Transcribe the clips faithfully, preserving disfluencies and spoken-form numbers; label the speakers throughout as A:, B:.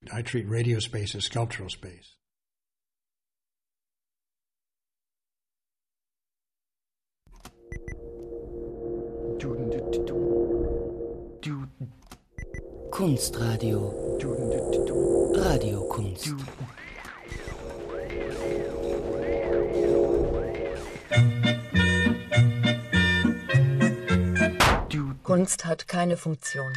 A: I treat radio space as sculptural space.
B: Kunstradio. Radiokunst.
C: Kunst hat keine Funktion.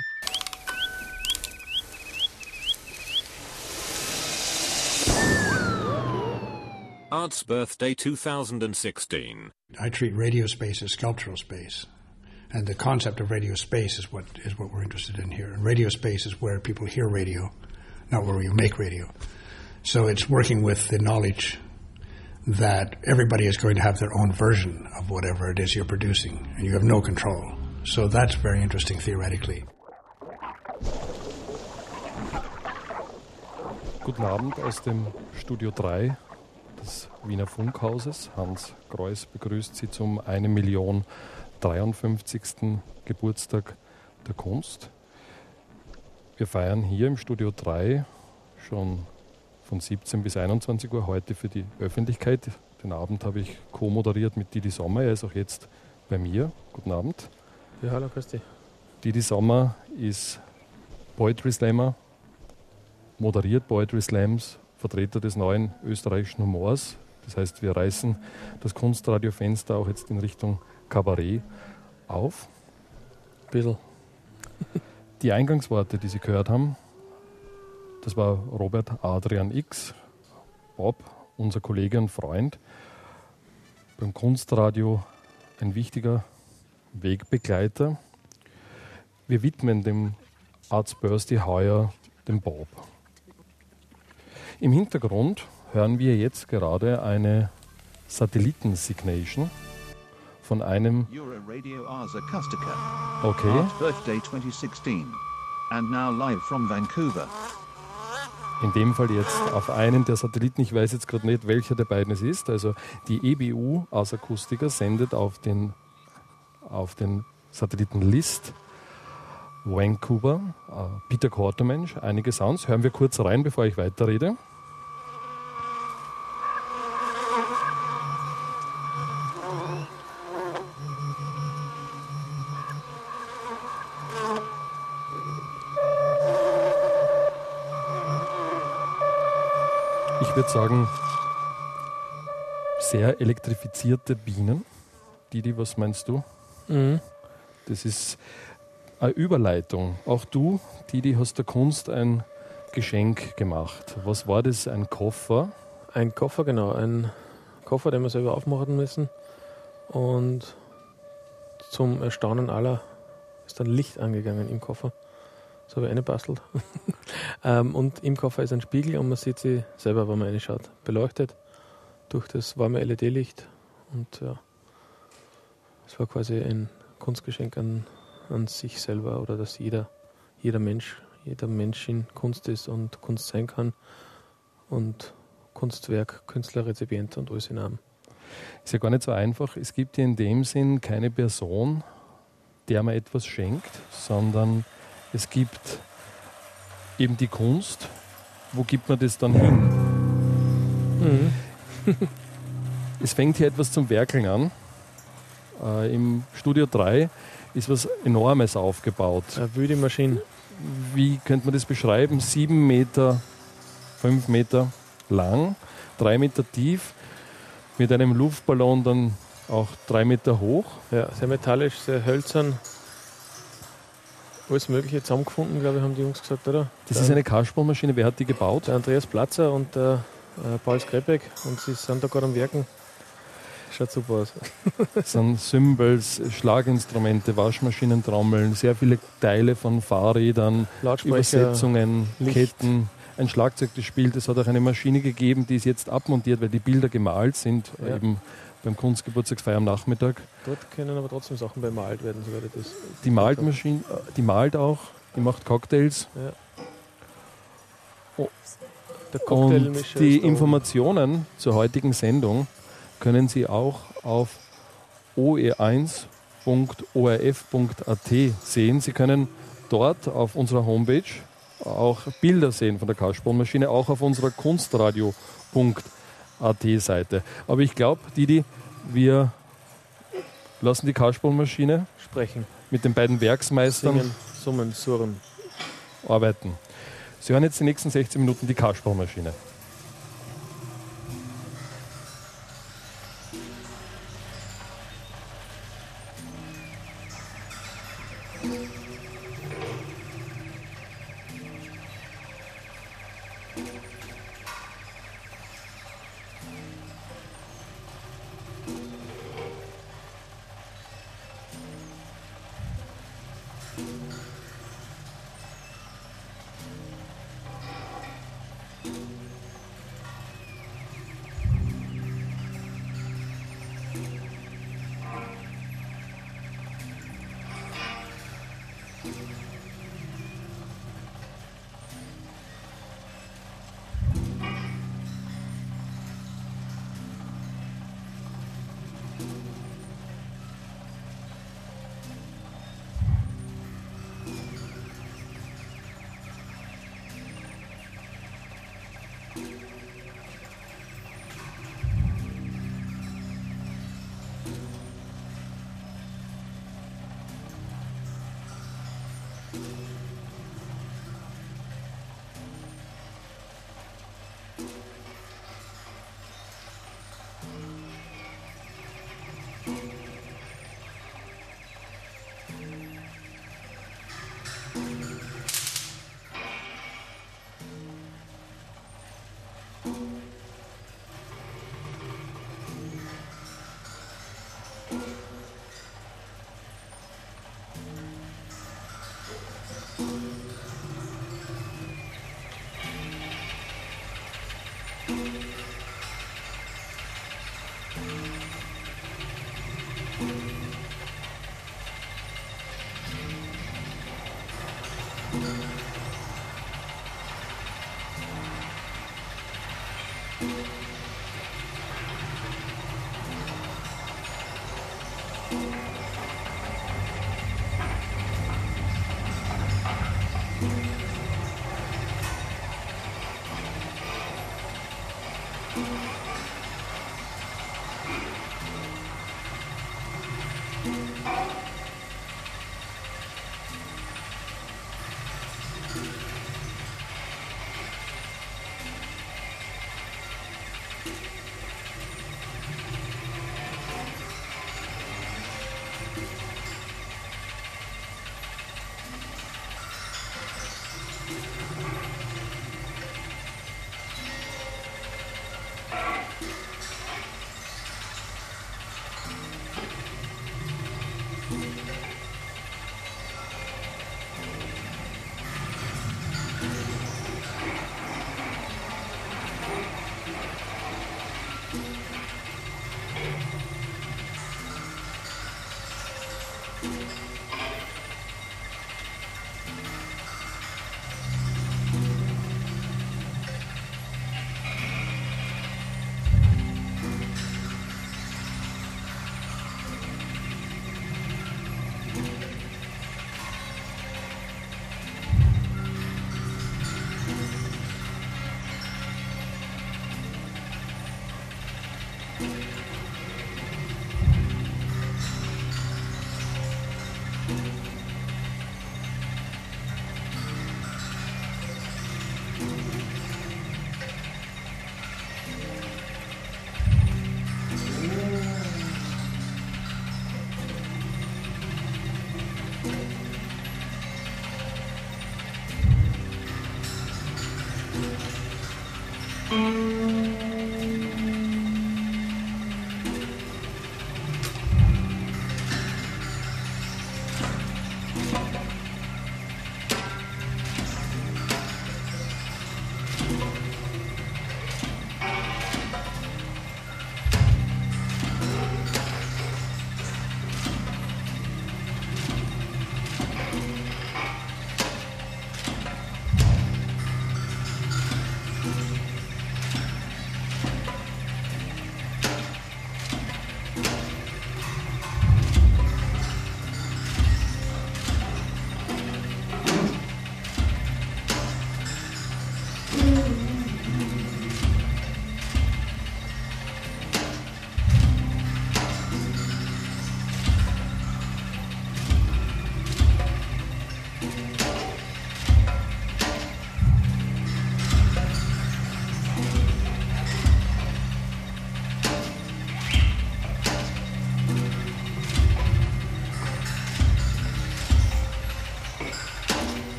D: Art's Birthday two thousand sixteen.
A: I treat radio space as sculptural space. And the concept of radio space is what is what we're interested in here. And radio space is where people hear radio, not where you make radio. So it's working with the knowledge that everybody is going to have their own version of whatever it is you're producing, and you have no control. So that's very interesting theoretically.
E: Guten Abend aus dem Studio drei des Wiener Funkhauses. Hans Greuß begrüßt Sie zum eine Million dreiundfünfzigsten Geburtstag der Kunst. Wir feiern hier im Studio drei schon von siebzehn bis einundzwanzig Uhr heute für die Öffentlichkeit. Den Abend habe ich co-moderiert mit Didi Sommer. Er ist auch jetzt bei mir. Guten Abend.
F: Ja, hallo, grüß dich.
E: Didi Sommer ist Poetry Slammer, moderiert Poetry Slams, Vertreter des neuen österreichischen Humors. Das heißt, wir reißen das Kunstradiofenster auch jetzt in Richtung Kabarett auf.
F: Ein bisschen.
E: Die Eingangsworte, die Sie gehört haben, das war Robert Adrian X, Bob, unser Kollege und Freund, beim Kunstradio ein wichtiger Wegbegleiter. Wir widmen dem Art's Birthday heuer dem Bob. Im Hintergrund hören wir jetzt gerade eine Satellitensignation von einem
G: Euradio Arza Kustica.
E: Okay.
G: Art's Birthday twenty sixteen. And now live from Vancouver.
E: In dem Fall jetzt auf einen der Satelliten, ich weiß jetzt gerade nicht, welcher der beiden es ist. Also die E B U Arza Kustica sendet auf den, auf den Satelliten List Vancouver, äh, Peter Quartermensch, einige Sounds. Hören wir kurz rein, bevor ich weiterrede. Ich würde sagen, sehr elektrifizierte Bienen. Didi, was meinst du?
F: Mhm.
E: Das ist eine Überleitung. Auch du, Didi, hast der Kunst ein Geschenk gemacht. Was war das? Ein Koffer?
F: Ein Koffer, genau. Ein Koffer, den wir selber aufmachen müssen. Und zum Erstaunen aller ist dann Licht angegangen im Koffer. So habe ich eine bastelt. ähm, und im Koffer ist ein Spiegel und man sieht sie selber, wenn man reinschaut. Beleuchtet durch das warme L E D-Licht. Und ja, es war quasi ein Kunstgeschenk an, an sich selber, oder dass jeder, jeder Mensch, jeder Mensch in Kunst ist und Kunst sein kann. Und Kunstwerk, Künstler, Rezipient und alles in einem.
E: Ist ja gar nicht so einfach. Es gibt ja in dem Sinn keine Person, der man etwas schenkt, sondern es gibt eben die Kunst. Wo gibt man das dann hin?
F: Mhm.
E: Es fängt hier etwas zum Werkeln an. Äh, Im Studio drei ist was Enormes aufgebaut.
F: Eine wilde Maschine.
E: Wie könnte man das beschreiben? Sieben Meter, fünf Meter lang, drei Meter tief, mit einem Luftballon dann auch drei Meter hoch.
F: Ja, sehr metallisch, sehr hölzern. Alles Mögliche zusammengefunden, glaube ich, haben die Jungs gesagt, oder?
E: Das
F: der,
E: ist eine Kasperlmaschine. Wer hat die gebaut?
F: Der Andreas Platzer und der äh, Paul Skrebeck. Und sie sind da gerade am Werken. Schaut super aus.
E: Das sind Cymbals, Schlaginstrumente, Waschmaschinen, Trommeln, sehr viele Teile von Fahrrädern, Übersetzungen,
F: Licht.
E: Ketten. Ein Schlagzeug, das spielt. Es hat auch eine Maschine gegeben, die ist jetzt abmontiert, weil die Bilder gemalt sind,
F: Ja.
E: eben beim Kunstgeburtstagsfeier am Nachmittag.
F: Dort können aber trotzdem Sachen bemalt werden, soweit ich das.
E: Die malt Maschine, die malt auch, die macht Cocktails.
F: Ja.
E: Oh.
F: Der
E: Und
F: Cocktailmischer
E: die
F: ist da oben.
E: Informationen zur heutigen Sendung können Sie auch auf o e eins punkt o r f punkt a t sehen. Sie können dort auf unserer Homepage auch Bilder sehen von der Kasperlmaschine, auch auf unserer kunstradio punkt a t Seite. Aber ich glaube, Didi, wir lassen die Kasperlmaschine
F: Sprechen.
E: mit den beiden Werksmeistern
F: Singen, summen, surren.
E: arbeiten. Sie hören jetzt die nächsten sechzehn Minuten die Kasperlmaschine.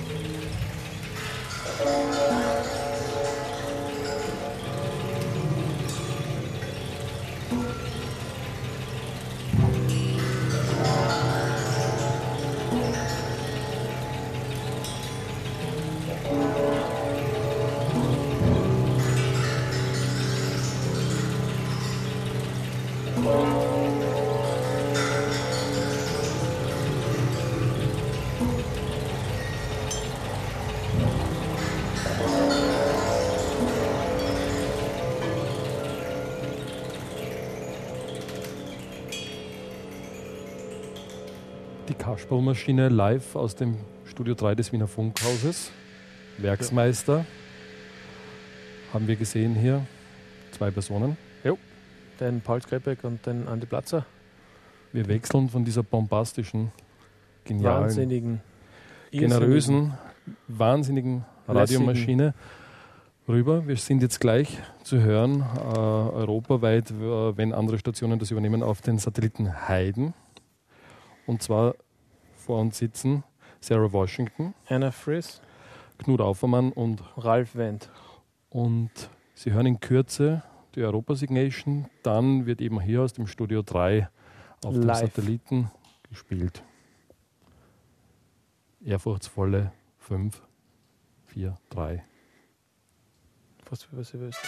E: Die Kasperlmaschine live aus dem Studio drei des Wiener Funkhauses. Werksmeister haben wir gesehen hier. Zwei Personen.
F: Jo, den Paul Skrebeck und den Andi Platzer.
E: Wir wechseln von dieser bombastischen, genialen,
F: Wahnsinnigen,
E: generösen, wahnsinnigen Radiomaschine rüber. Wir sind jetzt gleich zu hören, äh, europaweit, äh, wenn andere Stationen das übernehmen, auf den Satelliten Heiden. Und zwar vor uns sitzen Sarah Washington,
F: Anna Friss,
E: Knut Aufermann und
F: Ralf Wendt.
E: Und Sie hören in Kürze die Europa-Signation. Dann wird eben hier aus dem Studio drei auf dem
F: Live.
E: Satelliten gespielt. Ehrfurchtsvolle fünf, vier, drei.
F: Fast wie bei Silvester.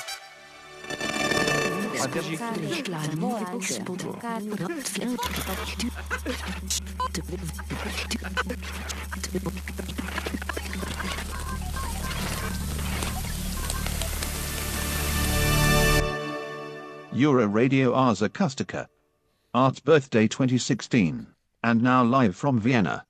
G: Euro Radio Ars Acustica. Art's birthday twenty sixteen. And now live from Vienna.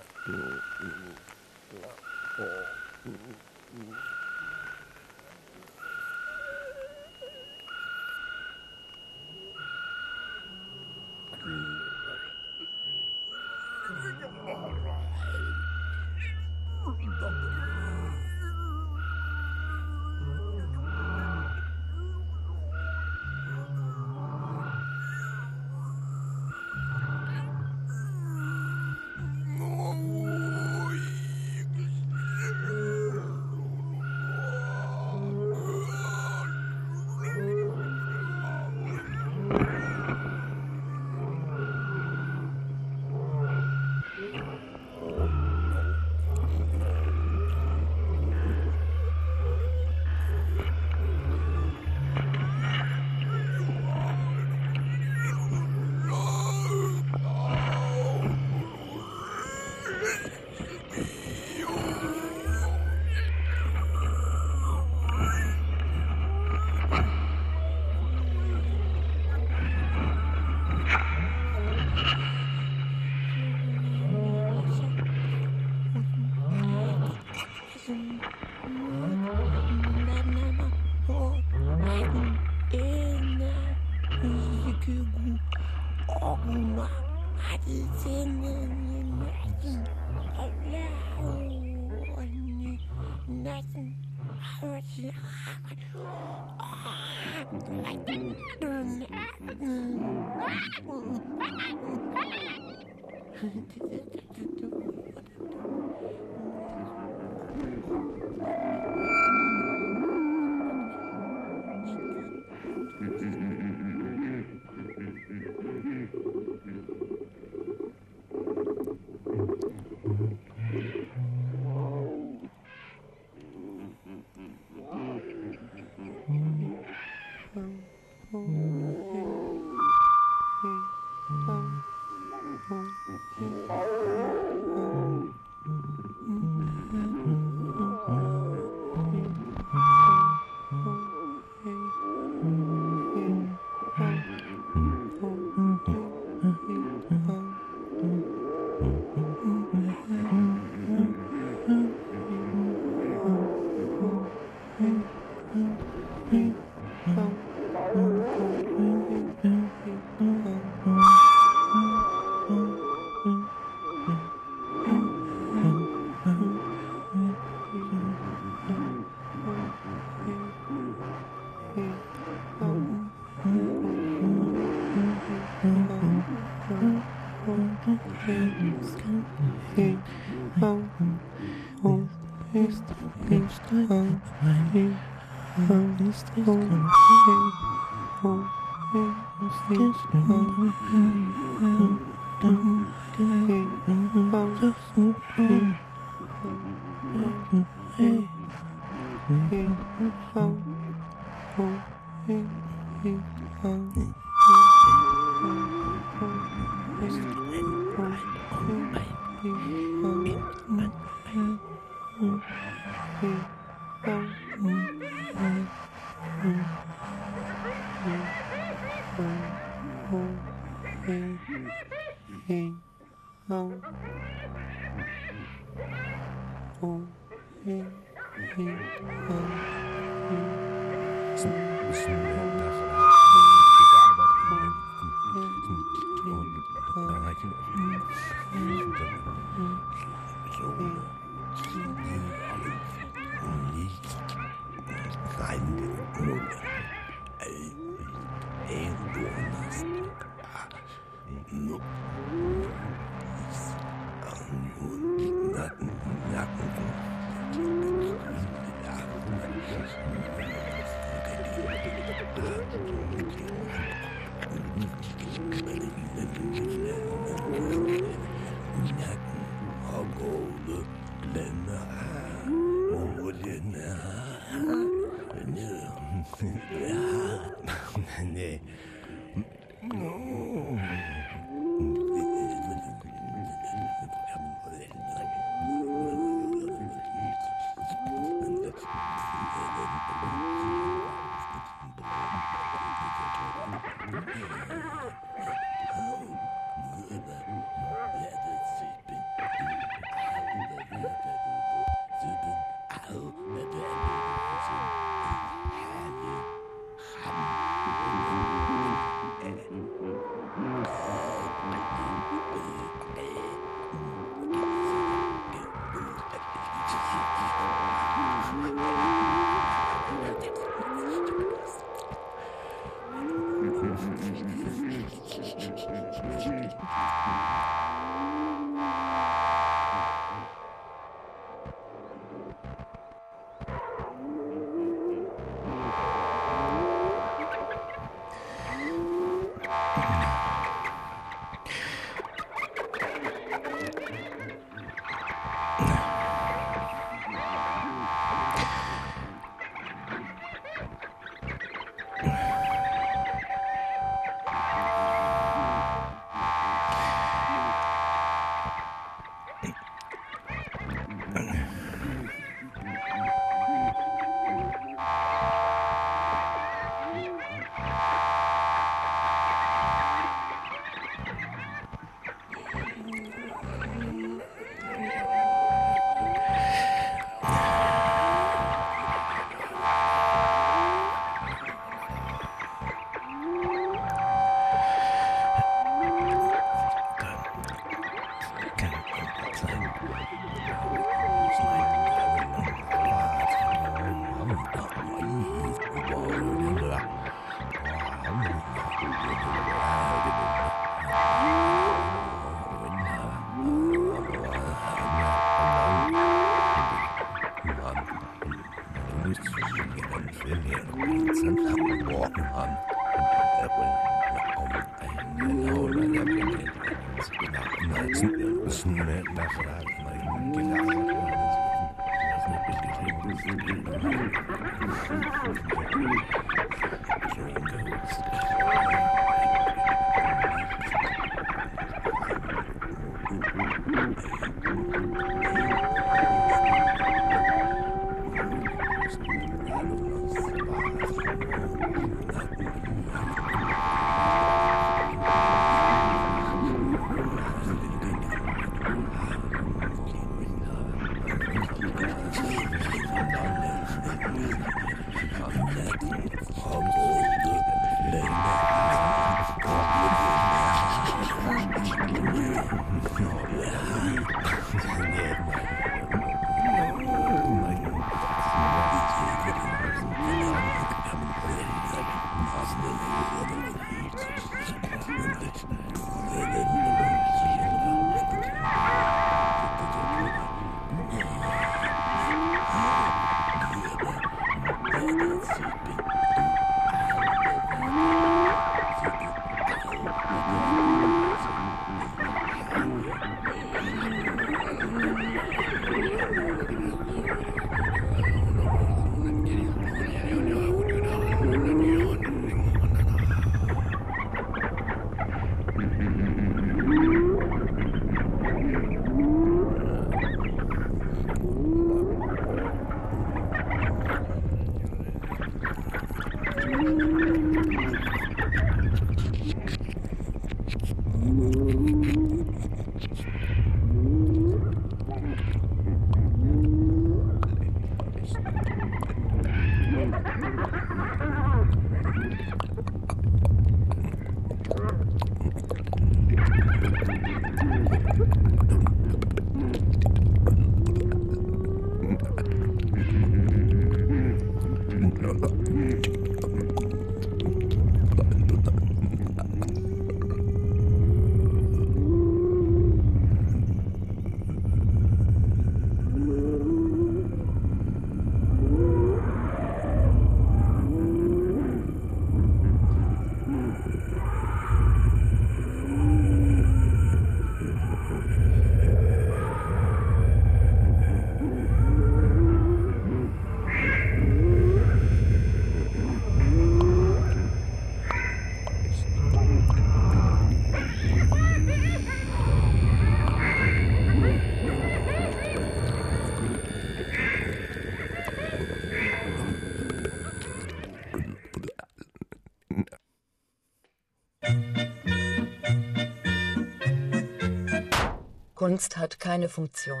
C: Kunst hat keine Funktion.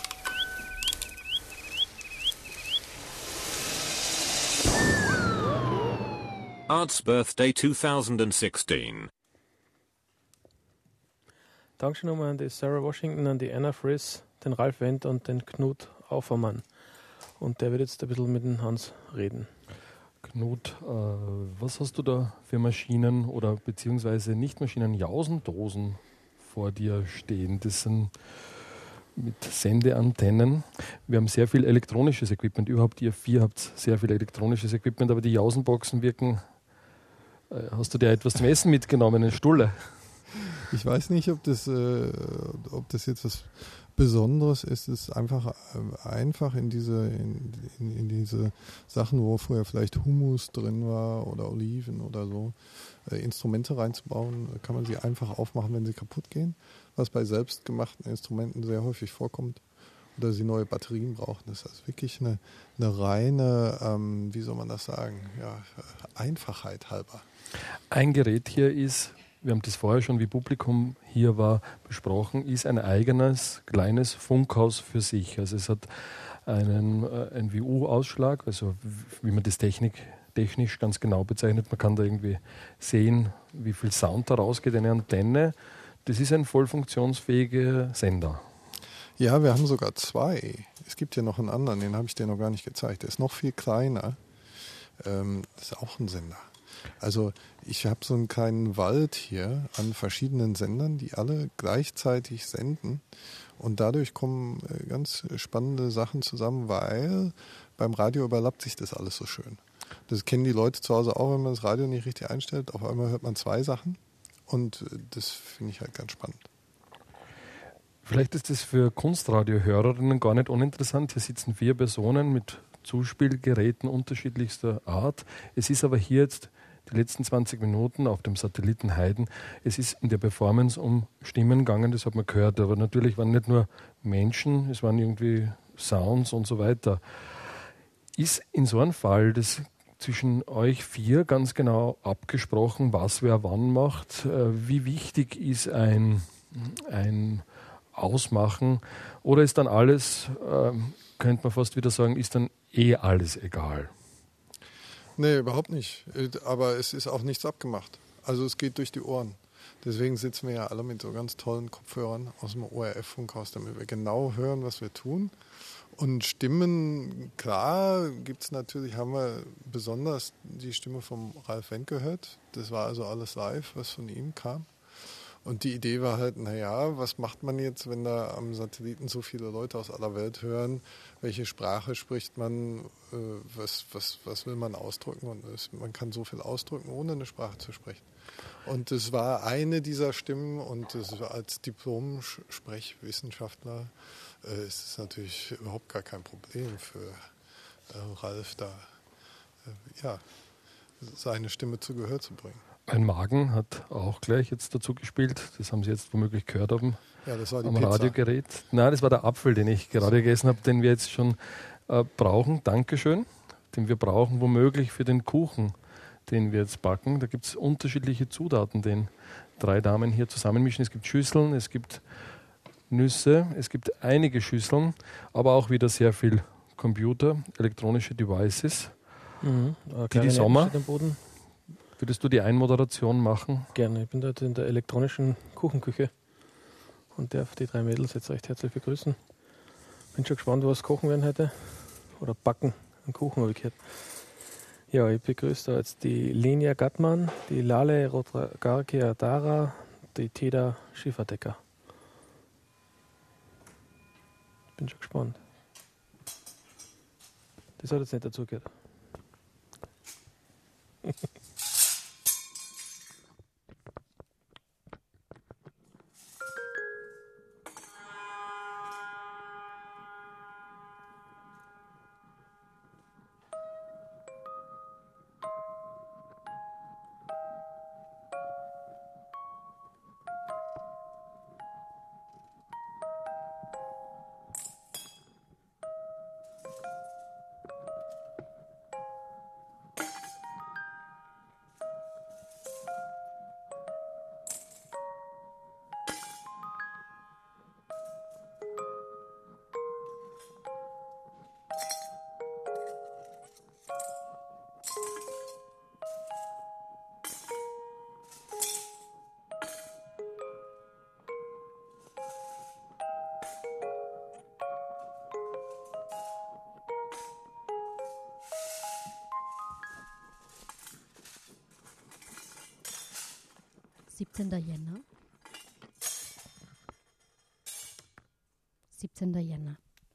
D: Art's Birthday twenty sixteen.
F: Dankeschön nochmal an die Sarah Washington, an die Anna Friss, den Ralf Wendt und den Knut Aufermann. Und der wird jetzt ein bisschen mit dem Hans reden.
E: Knut, äh, was hast du da für Maschinen oder beziehungsweise nicht Maschinen, Jausendosen vor dir stehen? Das sind mit Sendeantennen. Wir haben sehr viel elektronisches Equipment. Überhaupt ihr vier habt sehr viel elektronisches Equipment, aber die Jausenboxen wirken. Äh, hast du dir etwas zum Essen mitgenommen, eine Stulle?
H: Ich weiß nicht, ob das, äh, ob das jetzt was Besonderes ist. Es ist einfach, äh, einfach in diese, in, in, in diese Sachen, wo früher vielleicht Hummus drin war oder Oliven oder so, äh, Instrumente reinzubauen, kann man sie einfach aufmachen, wenn sie kaputt gehen, was bei selbstgemachten Instrumenten sehr häufig vorkommt. Oder sie neue Batterien brauchen. Das ist also wirklich eine, eine reine, ähm, wie soll man das sagen, ja, Einfachheit halber.
E: Ein Gerät hier ist, wir haben das vorher schon, wie Publikum hier war, besprochen, ist ein eigenes kleines Funkhaus für sich. Also es hat einen äh, N W U-Ausschlag, also wie man das Technik, technisch ganz genau bezeichnet. Man kann da irgendwie sehen, wie viel Sound da rausgeht, eine Antenne. Das ist ein voll funktionsfähiger Sender.
H: Ja, wir haben sogar zwei. Es gibt ja noch einen anderen, den habe ich dir noch gar nicht gezeigt. Der ist noch viel kleiner. Ähm, das ist auch ein Sender. Also ich habe so einen kleinen Wald hier an verschiedenen Sendern, die alle gleichzeitig senden. Und dadurch kommen ganz spannende Sachen zusammen, weil beim Radio überlappt sich das alles so schön. Das kennen die Leute zu Hause auch, wenn man das Radio nicht richtig einstellt. Auf einmal hört man zwei Sachen und das finde ich halt ganz spannend.
E: Vielleicht ist das für Kunstradiohörerinnen gar nicht uninteressant. Hier sitzen vier Personen mit Zuspielgeräten unterschiedlichster Art. Es ist aber hier jetzt die letzten zwanzig Minuten auf dem Satelliten Heiden. Es ist in der Performance um Stimmen gegangen, das hat man gehört. Aber natürlich waren nicht nur Menschen, es waren irgendwie Sounds und so weiter. Ist in so einem Fall das zwischen euch vier ganz genau abgesprochen, was wer wann macht? Wie wichtig ist ein, ein Ausmachen? Oder ist dann alles, ähm, könnte man fast wieder sagen, ist dann eh alles egal?
H: Nee, überhaupt nicht. Aber es ist auch nichts abgemacht. Also es geht durch die Ohren. Deswegen sitzen wir ja alle mit so ganz tollen Kopfhörern aus dem O R F-Funkhaus, damit wir genau hören, was wir tun. Und Stimmen, klar, gibt es natürlich, haben wir besonders die Stimme vom Ralf Wendt gehört. Das war also alles live, was von ihm kam. Und die Idee war halt, naja, was macht man jetzt, wenn da am Satelliten so viele Leute aus aller Welt hören? Welche Sprache spricht man? Äh, was, was, was will man ausdrücken? Und es, man kann so viel ausdrücken, ohne eine Sprache zu sprechen. Und es war eine dieser Stimmen und es war als Diplom-Sprechwissenschaftler äh, ist es natürlich überhaupt gar kein Problem für äh, Ralf da äh, ja, seine Stimme zu Gehör zu bringen.
E: Ein Magen hat auch gleich jetzt dazu gespielt. Das haben Sie jetzt womöglich gehört haben.
H: Ja, das war die
E: am
H: Pizza.
E: Radiogerät. Nein, das war der Apfel, den ich gerade gegessen habe, den wir jetzt schon äh, brauchen. Dankeschön. Den wir brauchen womöglich für den Kuchen, den wir jetzt backen. Da gibt es unterschiedliche Zutaten, den drei Damen hier zusammenmischen. Es gibt Schüsseln, es gibt Nüsse, es gibt einige Schüsseln, aber auch wieder sehr viel Computer, elektronische Devices.
F: Mhm.
E: Die die Sommer.
F: Den Boden.
E: Würdest du die Einmoderation machen?
F: Gerne. Ich bin dort in der elektronischen Kuchenküche und darf die drei Mädels jetzt recht herzlich begrüßen. Bin schon gespannt, was kochen werden heute. Oder backen. Einen Kuchen habe ich gehört. Ja, ich begrüße da jetzt die Lenia Gattmann, die Lale Rotragarkia Dara, die Teda Schieferdecker. Bin schon gespannt. Das hat jetzt nicht dazugehört.
I: siebzehnter Jänner. siebzehnter Jänner.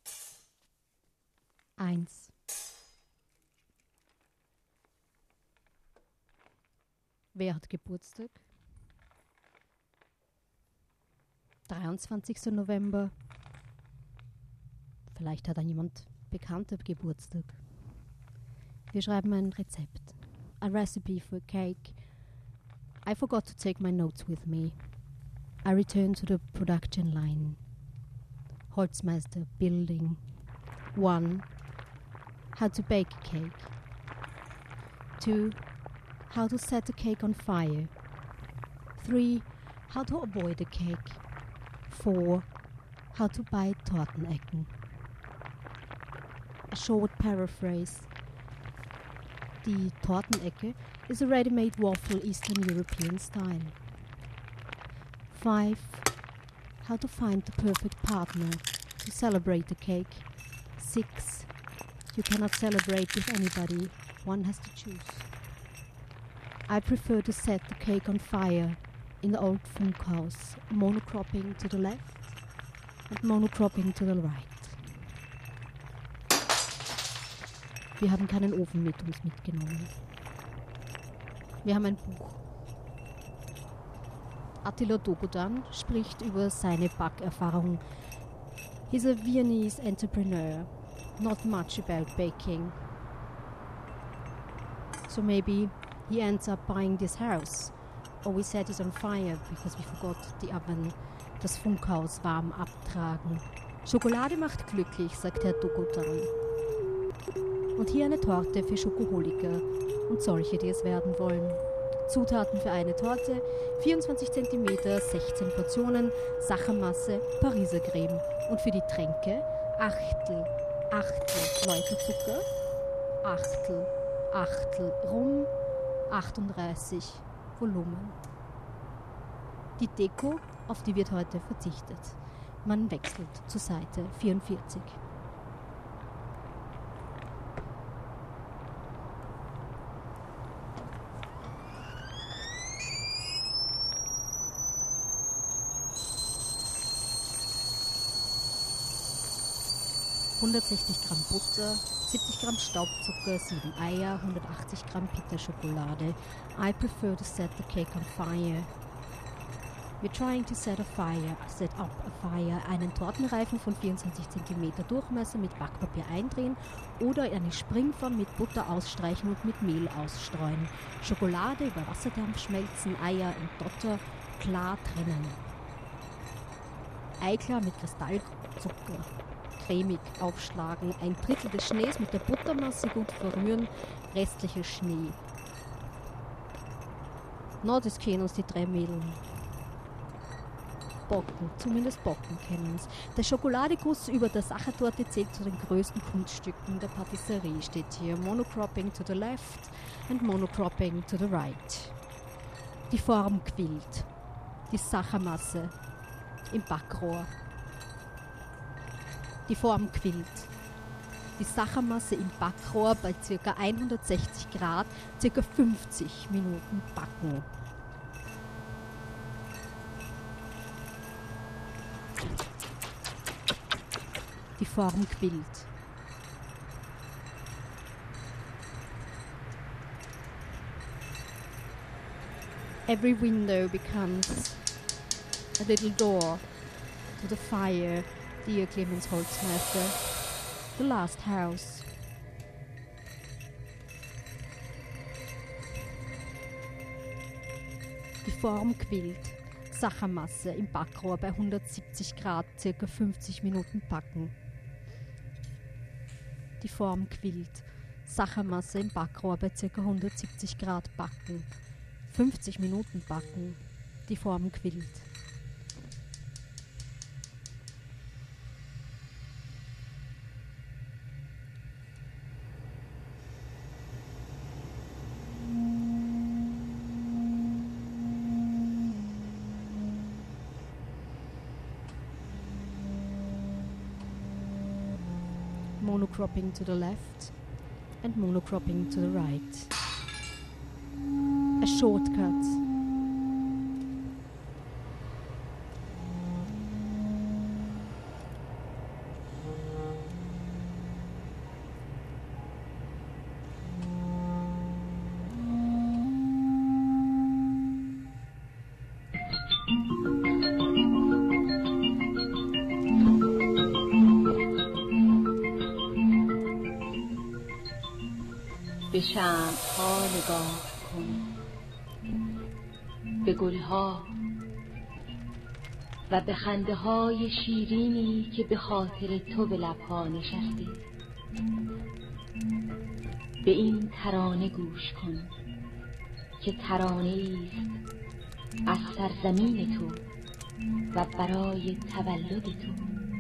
I: Eins. Wer hat Geburtstag? dreiundzwanzigster November. Vielleicht hat dann jemand Bekannter Geburtstag. Wir schreiben ein Rezept. A recipe for cake. I forgot to take my notes with me. I return to the production line. Holzmeister building. One. How to bake a cake. Two. How to set a cake on fire. Three. How to avoid a cake. Four. How to buy Tortenecken. A short paraphrase. Die Tortenecke is a ready-made waffle Eastern European style. Five. How to find the perfect partner to celebrate the cake. Six. You cannot celebrate with anybody. One has to choose. I prefer to set the cake on fire in the old Funkhaus, monocropping to the left and monocropping to the right. Wir haben keinen Ofen mit uns mitgenommen. Wir haben ein Buch. Attila Dogudan spricht über seine Backerfahrung. He's a Viennese entrepreneur, not much about baking. So maybe he ends up buying this house, or we set it on fire because we forgot the oven. Das Funkhaus warm abtragen. Schokolade macht glücklich, sagt Herr Dogudan. Und hier eine Torte für Schokoholiker und solche, die es werden wollen. Zutaten für eine Torte, vierundzwanzig Zentimeter, sechzehn Portionen, Sachermasse, Pariser Creme. Und für die Tränke, Achtel, Achtel Läuterzucker, Achtel, Achtel Rum, achtunddreißig Volumen. Die Deko, auf die wird heute verzichtet. Man wechselt zur Seite vierundvierzig. hundertsechzig Gramm Butter, siebzig Gramm Staubzucker, sieben Eier, hundertachtzig Gramm Bitterschokolade. I prefer to set the cake on fire. We're trying to set a fire, set up a fire, einen Tortenreifen von vierundzwanzig Zentimeter Durchmesser mit Backpapier eindrehen oder eine Springform mit Butter ausstreichen und mit Mehl ausstreuen. Schokolade über Wasserdampf schmelzen, Eier und Dotter klar trennen. Eiklar mit Kristallzucker. Cremig aufschlagen, ein Drittel des Schnees mit der Buttermasse gut verrühren, restlicher Schnee. Na, das kennen uns die drei Mädeln. Bocken, zumindest Bocken kennen es. Der Schokoladeguss über der Sachertorte zählt zu den größten Kunststücken der Patisserie, steht hier. Monocropping to the left and monocropping to the right. Die Form quillt. Die Sachermasse im Backrohr. Die Form quillt. Die die Sachermasse im Backrohr bei ca. hundertsechzig Grad ca. fünfzig Minuten backen. Die Form quillt. Every window becomes a little door to the fire, dear Clemens Holzmeister, the last house. Die Form quillt. Sachermasse im Backrohr bei hundertsiebzig Grad ca. fünfzig Minuten backen. Die Form quillt. Sachermasse im Backrohr bei ca. hundertsiebzig Grad backen. fünfzig Minuten backen. Die Form quillt. Monocropping to the left and monocropping to the right. A shortcut.
J: به شمع‌ها نگاه کن، به گلها و به خنده‌های شیرینی که به خاطر تو به لب‌ها نشسته. به این ترانه گوش کن که ترانه‌ای است از سرزمین تو و برای تولد تو.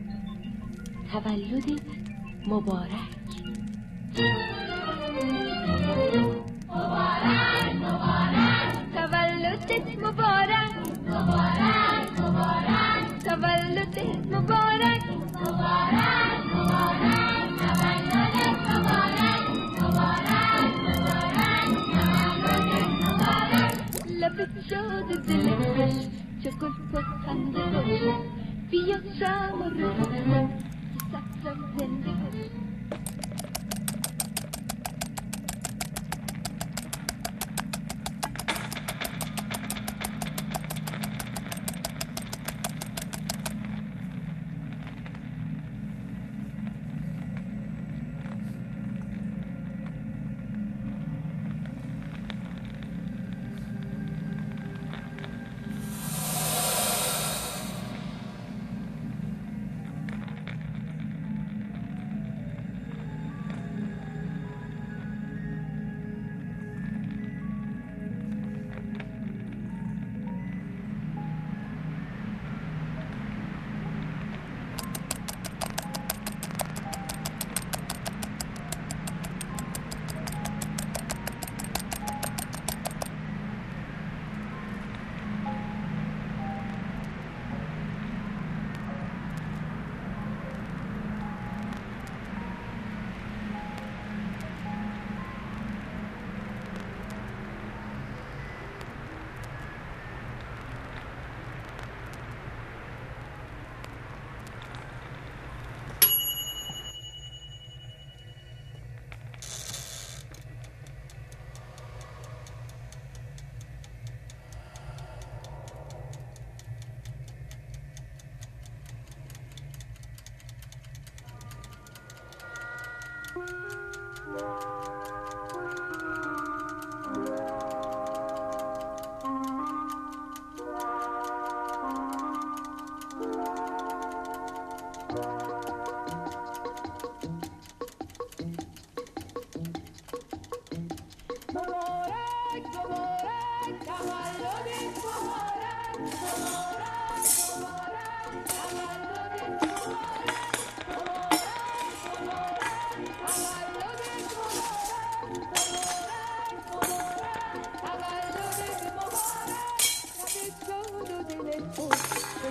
J: تولدت مبارک. مبارک مبارک تولدت مبارک مبارک مبارک تولدت مبارک مبارک مبارک تولدت مبارک مبارک مبارک تولدت مبارک. لبت شاد دلت خوش چه گل پسنده باش، بیا شام رو کن سفرم زنده باش.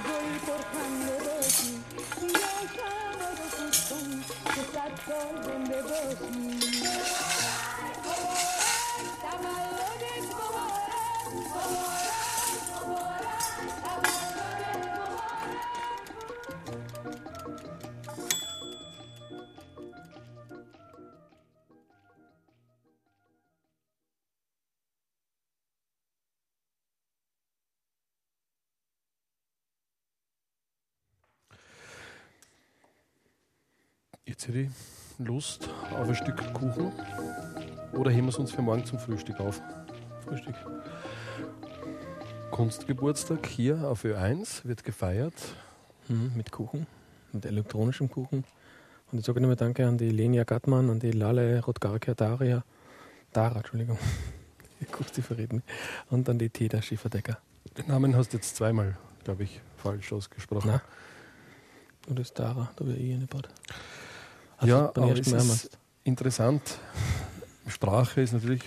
K: Go
E: Jetzt hätte ich Lust auf ein Stück Kuchen. Oder heben wir es uns für morgen zum Frühstück auf?
F: Frühstück.
E: Kunstgeburtstag hier auf Ö eins wird gefeiert.
F: Mhm, mit Kuchen, mit elektronischem Kuchen. Und ich sage nochmal Danke an die Lenia Gattmann, an die Lale Rodgarkia Daria, Dara, Entschuldigung, ich guck's die verreden, und an die Teda Schieferdecker.
E: Den Namen hast du jetzt zweimal, glaube ich, falsch ausgesprochen.
F: Nein. Und das ist Dara, da wäre ich eine Bad.
E: Also ja, aber es ist interessant. Sprache ist natürlich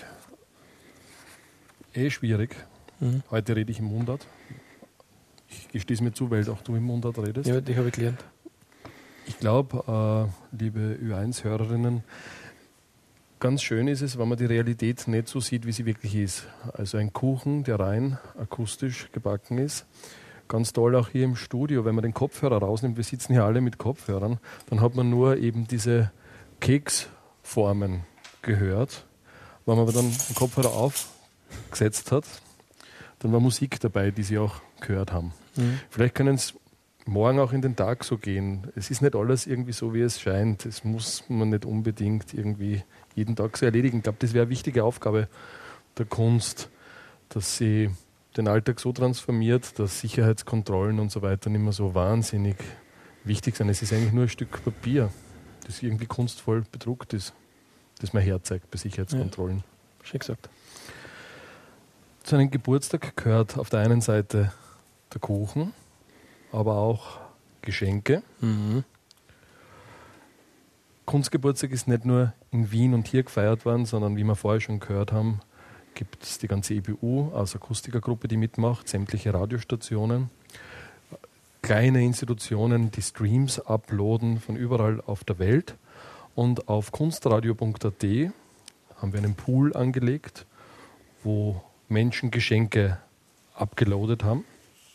E: eh schwierig. Mhm. Heute rede ich im Mundart. Ich gestehe es mir zu, weil auch du im Mundart redest.
F: Ja, die habe ich gelernt.
E: Ich glaube, äh, liebe Ö eins Hörerinnen, ganz schön ist es, wenn man die Realität nicht so sieht, wie sie wirklich ist. Also ein Kuchen, der rein akustisch gebacken ist. Ganz toll auch hier im Studio, wenn man den Kopfhörer rausnimmt, wir sitzen hier alle mit Kopfhörern, dann hat man nur eben diese Keksformen gehört. Wenn man aber dann den Kopfhörer aufgesetzt hat, dann war Musik dabei, die Sie auch gehört haben. Mhm. Vielleicht können es morgen auch in den Tag so gehen. Es ist nicht alles irgendwie so, wie es scheint. Es muss man nicht unbedingt irgendwie jeden Tag so erledigen. Ich glaube, das wäre eine wichtige Aufgabe der Kunst, dass sie den Alltag so transformiert, dass Sicherheitskontrollen und so weiter nicht mehr so wahnsinnig wichtig sind. Es ist eigentlich nur ein Stück Papier, das irgendwie kunstvoll bedruckt ist, das man herzeigt bei Sicherheitskontrollen.
F: Ja, schön gesagt.
E: Zu einem Geburtstag gehört auf der einen Seite der Kuchen, aber auch Geschenke. Mhm. Kunstgeburtstag ist nicht nur in Wien und hier gefeiert worden, sondern wie wir vorher schon gehört haben, gibt es die ganze E B U als Akustikergruppe, die mitmacht, sämtliche Radiostationen, kleine Institutionen, die Streams uploaden von überall auf der Welt. Und auf kunstradio punkt a t haben wir einen Pool angelegt, wo Menschen Geschenke abgeloadet haben.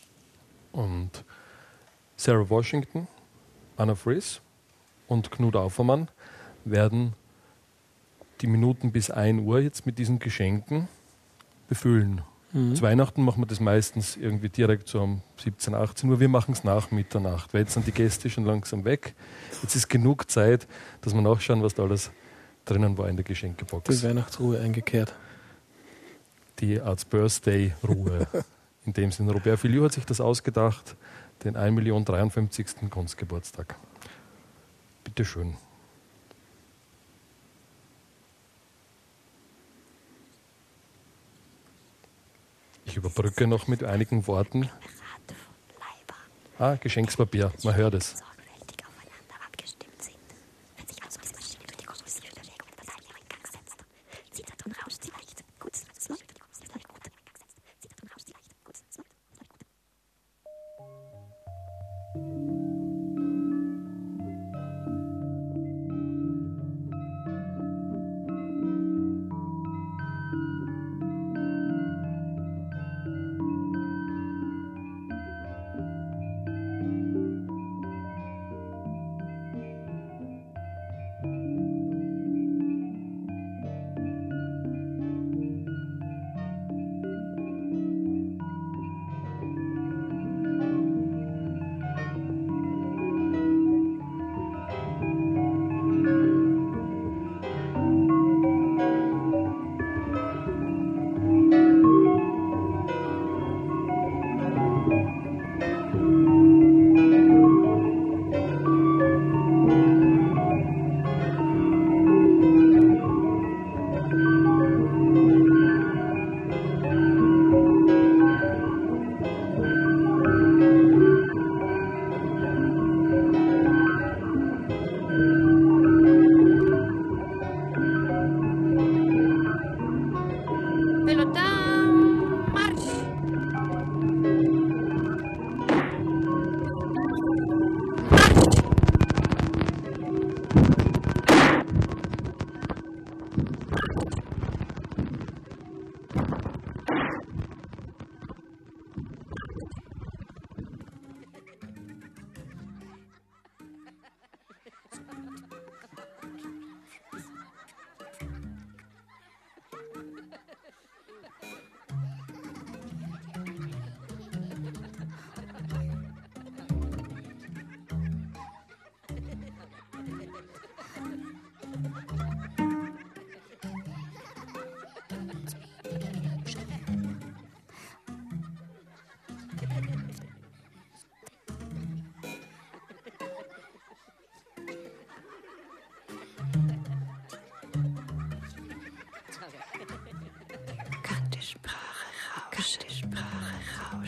E: Und Sarah Washington, Anna Friss und Knut Aufermann werden die Minuten bis ein Uhr jetzt mit diesen Geschenken befüllen. Mhm. Zu Weihnachten machen wir das meistens irgendwie direkt so um siebzehn, achtzehn Uhr. Wir machen es nach Mitternacht, weil jetzt sind die Gäste schon langsam weg. Jetzt ist genug Zeit, dass wir nachschauen, was da alles drinnen war in der Geschenkebox.
F: Die Weihnachtsruhe eingekehrt.
E: Die Arts Birthday-Ruhe. In dem Sinne, Robert Filliou hat sich das ausgedacht, den ein Million dreiundfünfzigsten Kunstgeburtstag. Bitte schön. Ich überbrücke noch mit einigen Worten. Ah, Geschenkspapier, man hört es.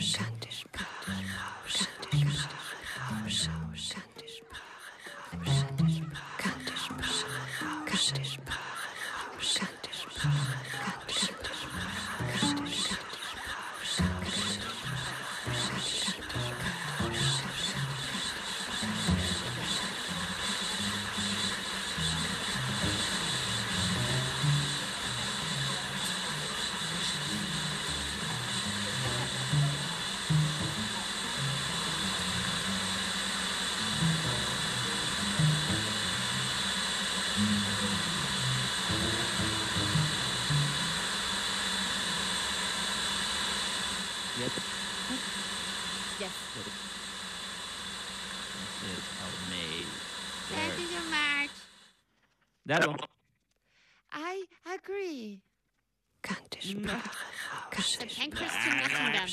K: That one. I agree.
L: Kantesprache.
K: September Christian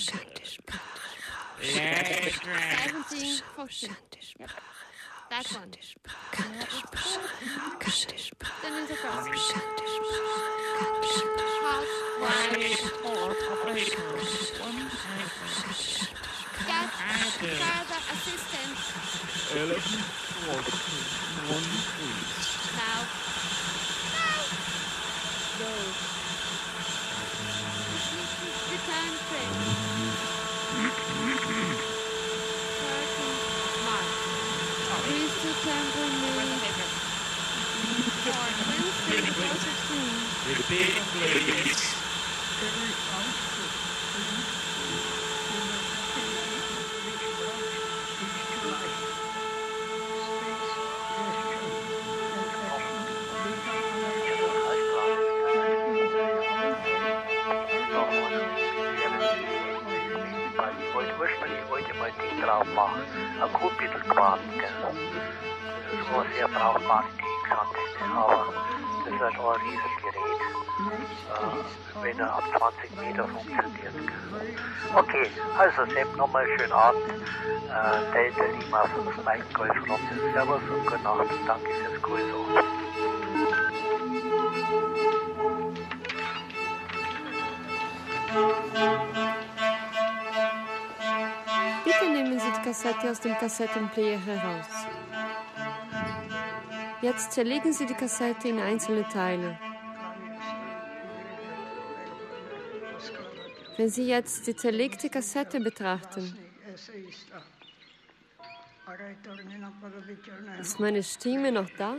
K: seventeen fourteen. Yep. That one. Then there's a cross. Get further assistance. Now. No. Return trip. thirteenth March. Please to temple me for Wednesday the fourteenth.
L: Repeat, please.
M: Drauf machen, ein gut bisschen gewartet, gell. Das war sehr brauchbar, die X-Antenne, aber das ist auch ein Riesengerät, äh, wenn er ab zwanzig Meter funktioniert, gell. Okay, also Sepp, nochmal schönen Abend, äh, Delta Lima fünf Mike Golf London, Servus und gute Nacht und danke fürs Grüßen.
N: Nehmen Sie die Kassette aus dem Kassettenplayer heraus. Jetzt zerlegen Sie die Kassette in einzelne Teile. Wenn Sie jetzt die zerlegte Kassette betrachten, ist meine Stimme noch da?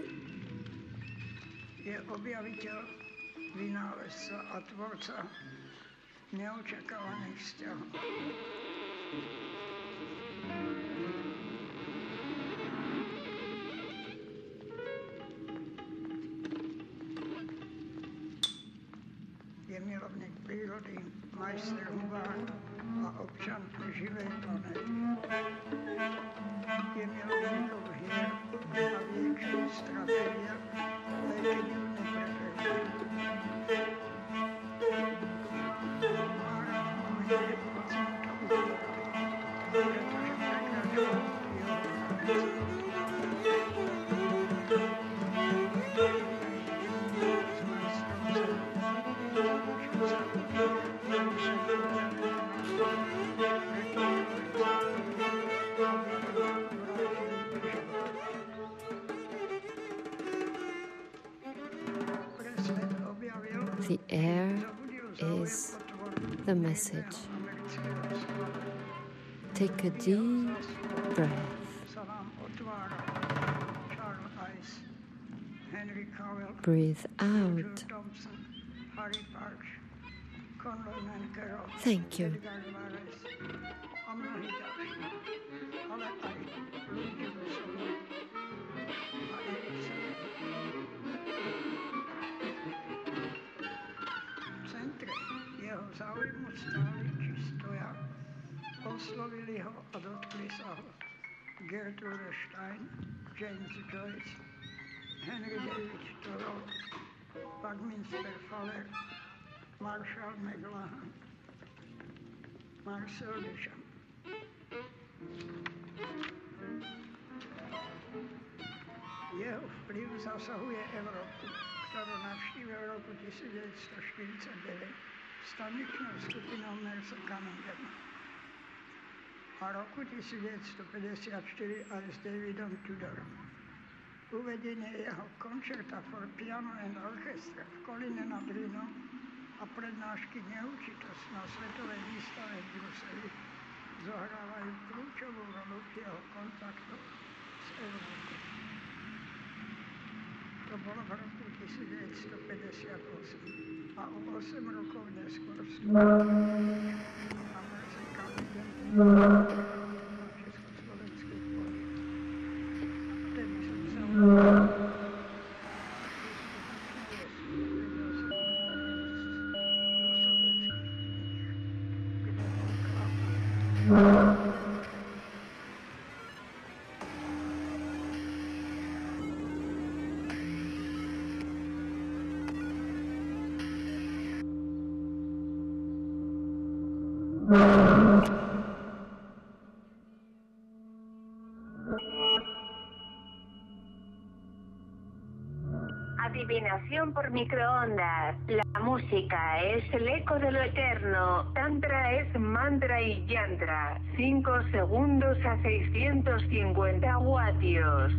O: Je milovník prírody, majster hubár a občan životné. Je milovníkov hier a větší strategie léčebné preference. Mára je pacientka ubíjete, protože prekračuje jeho
N: The air is the message. Take a deep breath. Breathe out. Thank you.
O: Jeho záujmu stáli čistoja. Oslovili ho a dotkli sa ho. Gertrude Stein, James Joyce, Henry David Thoreau, Buckminster Fuller, Marshall McLuhan, Marcel Duchamp. Jeho vplyv zasahuje Európu, ktorú navštívil v roku devätnásťstoštyridsaťdeväť staničnou skupinou Nelson Cunningham. a roku devätnásťstopäťdesiatštyri aj s Davidom Tudorom. Uvedenie jeho koncerta for piano and orchestra v Kolíne nad Rýnom a prednášky neurčitosť na svetovej výstave v Bruseli zohrávajú kľúčovú rolu v jeho kontaktu s Európou. To bolo v roku devätnásťstopäťdesiatosem a o osem rokov neskôr vstúpil na muzikálny československých vojn. Vtedy som sa
P: Adivinación por microondas. La música es el eco de lo eterno. Tantra es mantra y yantra. cinco segundos a seiscientos cincuenta watios.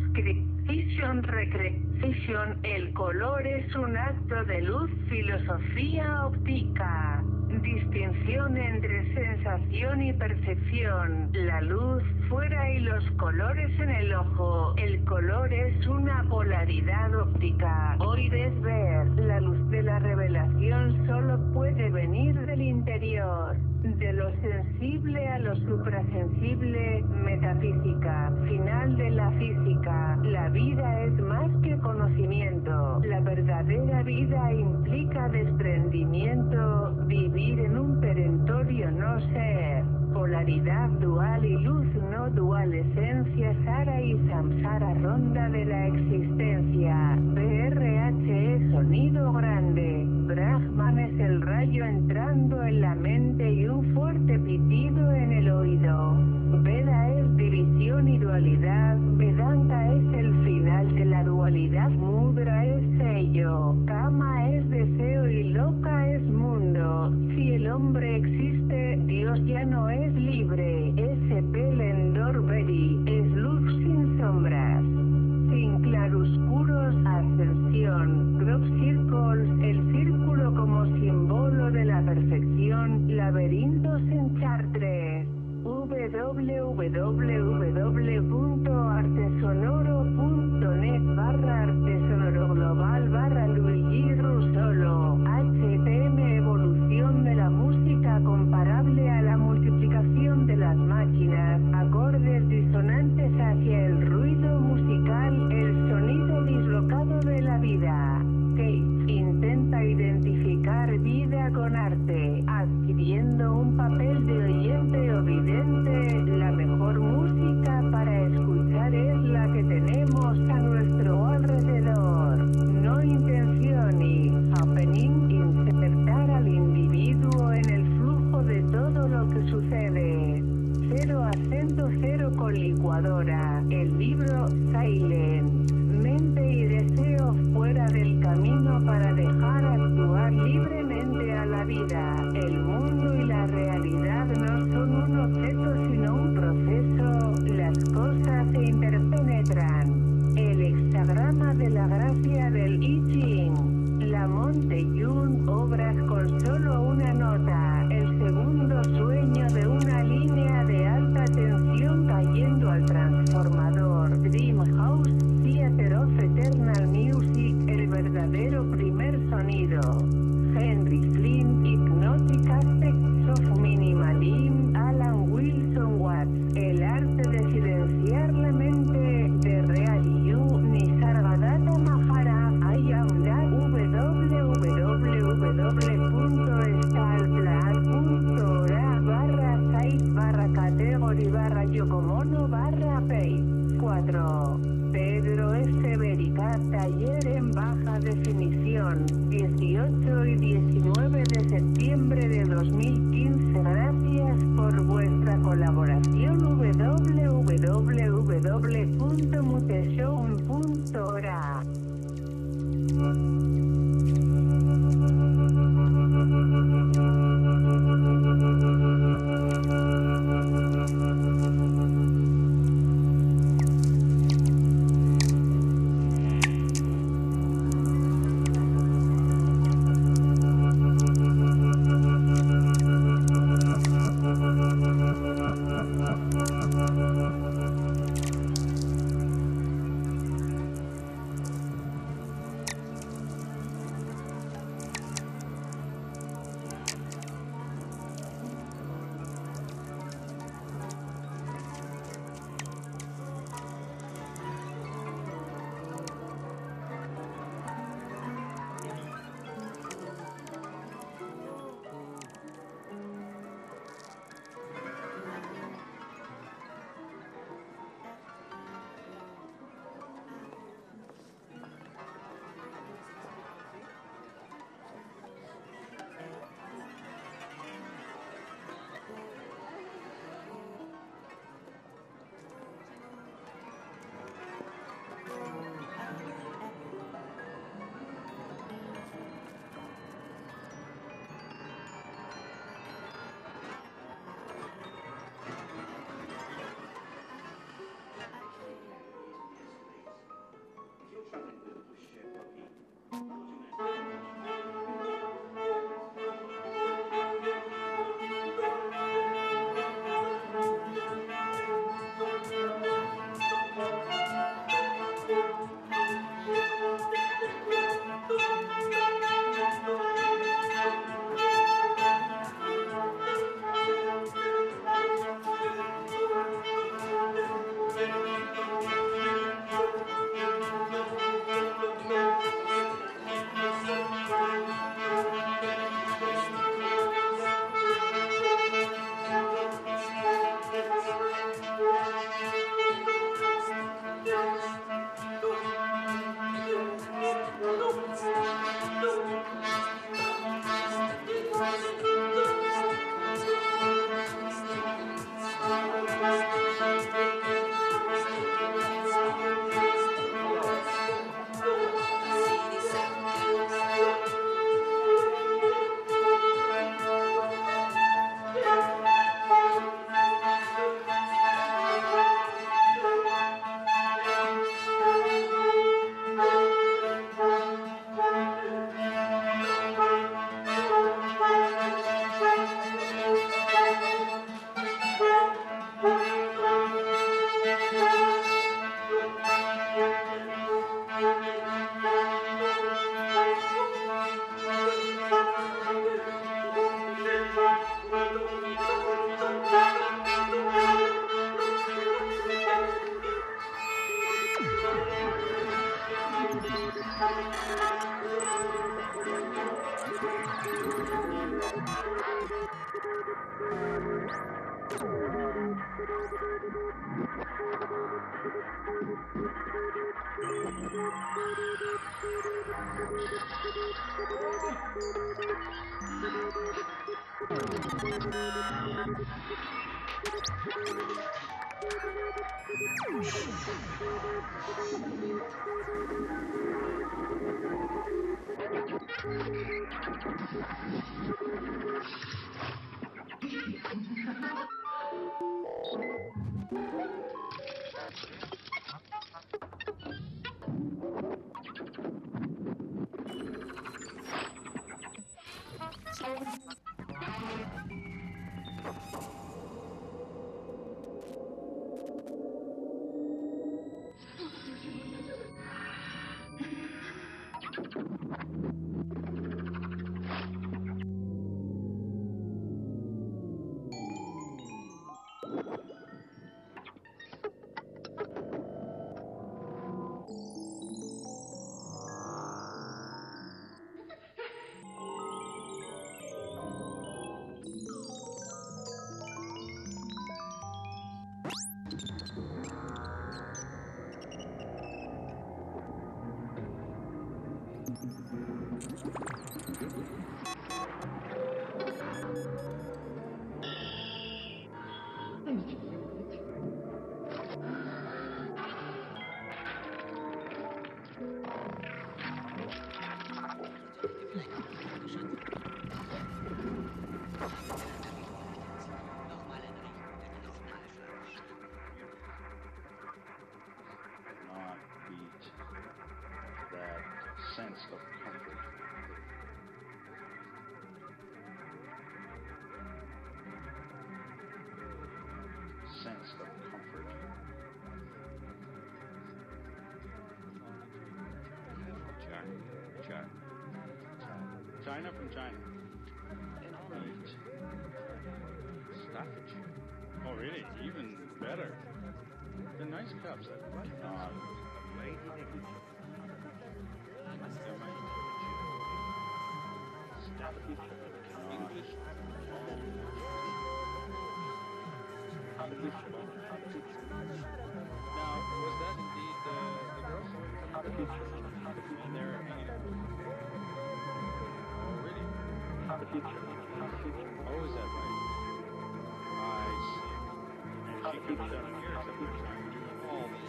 P: Vision Recreation. El color es un acto de luz. Filosofía óptica. Distinción entre sensación y percepción. La luz fuera y los colores en el ojo. El color es una polaridad óptica. Oír es ver. La luz de la revelación solo puede venir del interior. De lo sensible a lo suprasensible, metafísica. Final de la física. La vida es más que conocimiento. La verdadera vida implica desprendimiento. Vivir en un perentorio no ser. Polaridad dual y luz no dual. Esencia Sara y Samsara. Ronda de la existencia. B R H es sonido grande. Brahman es el rayo entrando en la mente y un fuerte pitido en el oído. Veda es división y dualidad. Vedanta es el final de la dualidad. Mudra es sello. Kama es deseo y loka es mundo. Si el hombre existe, Dios ya no es libre. S P Lendor Beri es luz sin sombras. Sin claroscuros, ascensión. Crop Circles, el círculo como símbolo de la perfección. Laberintos en Chartres. w w w punto artesonoro punto net barra artesonoro global barra Luigi Russolo. H T M evolución de la música comparable a la multiplicación de las máquinas. Acordes disonantes hacia el ruido musical. El sonido dislocado de la vida. Kate intenta identificar vida con arte, adquiriendo un papel de oyente o vidente. La mejor música para escuchar es la que tenemos a nuestro alrededor. No intención y happening. Insertar al individuo en el flujo de todo lo que sucede. Cero acento cero con licuadora. El libro Silent. Mente y deseo fuera del camino para dejar actuar libremente a la vida. El mundo y la realidad no son un objeto sino un proceso. Las cosas se interpenetran. El hexagrama de la gracia del I Ching. La Monte Yun, obras con solo una nota. El segundo sueño de una línea de alta tensión cayendo al transformador. Dreamhouse, Theater of Eternal Music, el verdadero primer sonido. Henry Flynn, Hypnotic Aspects of Minimalism, Alan Wilson Watts, el arte de silenciar la mente, de Real You, Nisargadatta Mahara, I am that, www punto stalplan punto org barra site barra category barra yocomono barra pay. cuatro. Pedro S. Bericat, taller en baja definición, dieciocho y diecinueve de septiembre de dos mil quince. Gracias por vuestra colaboración. www punto muteshow punto org.
Q: Sense of comfort. Sense of comfort. China. China. China from China. Right. Staffordshire. Oh, really? Even better. They're nice cups. Uh, English. Now, was that indeed uh, the girls? And they're hanging out. Oh, really? Oh, is that right? I see. And she comes down here sometimes doing all these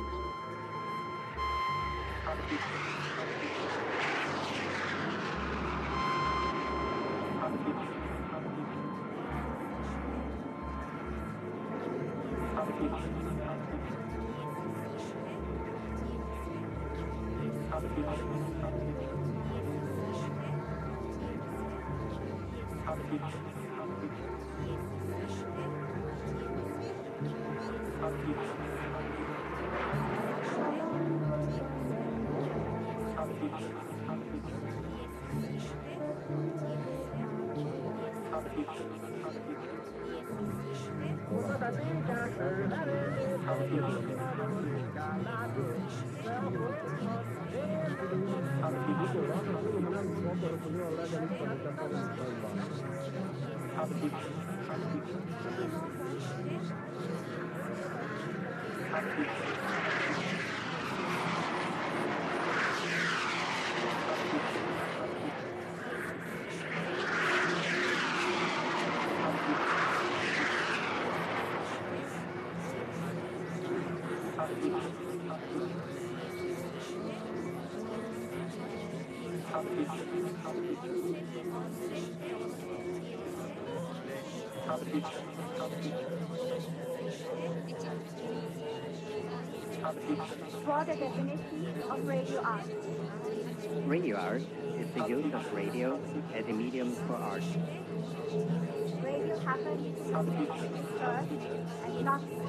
R: What the definition of radio art?
S: Radio art is the use of radio as a medium for art.
R: Radio happens first and not in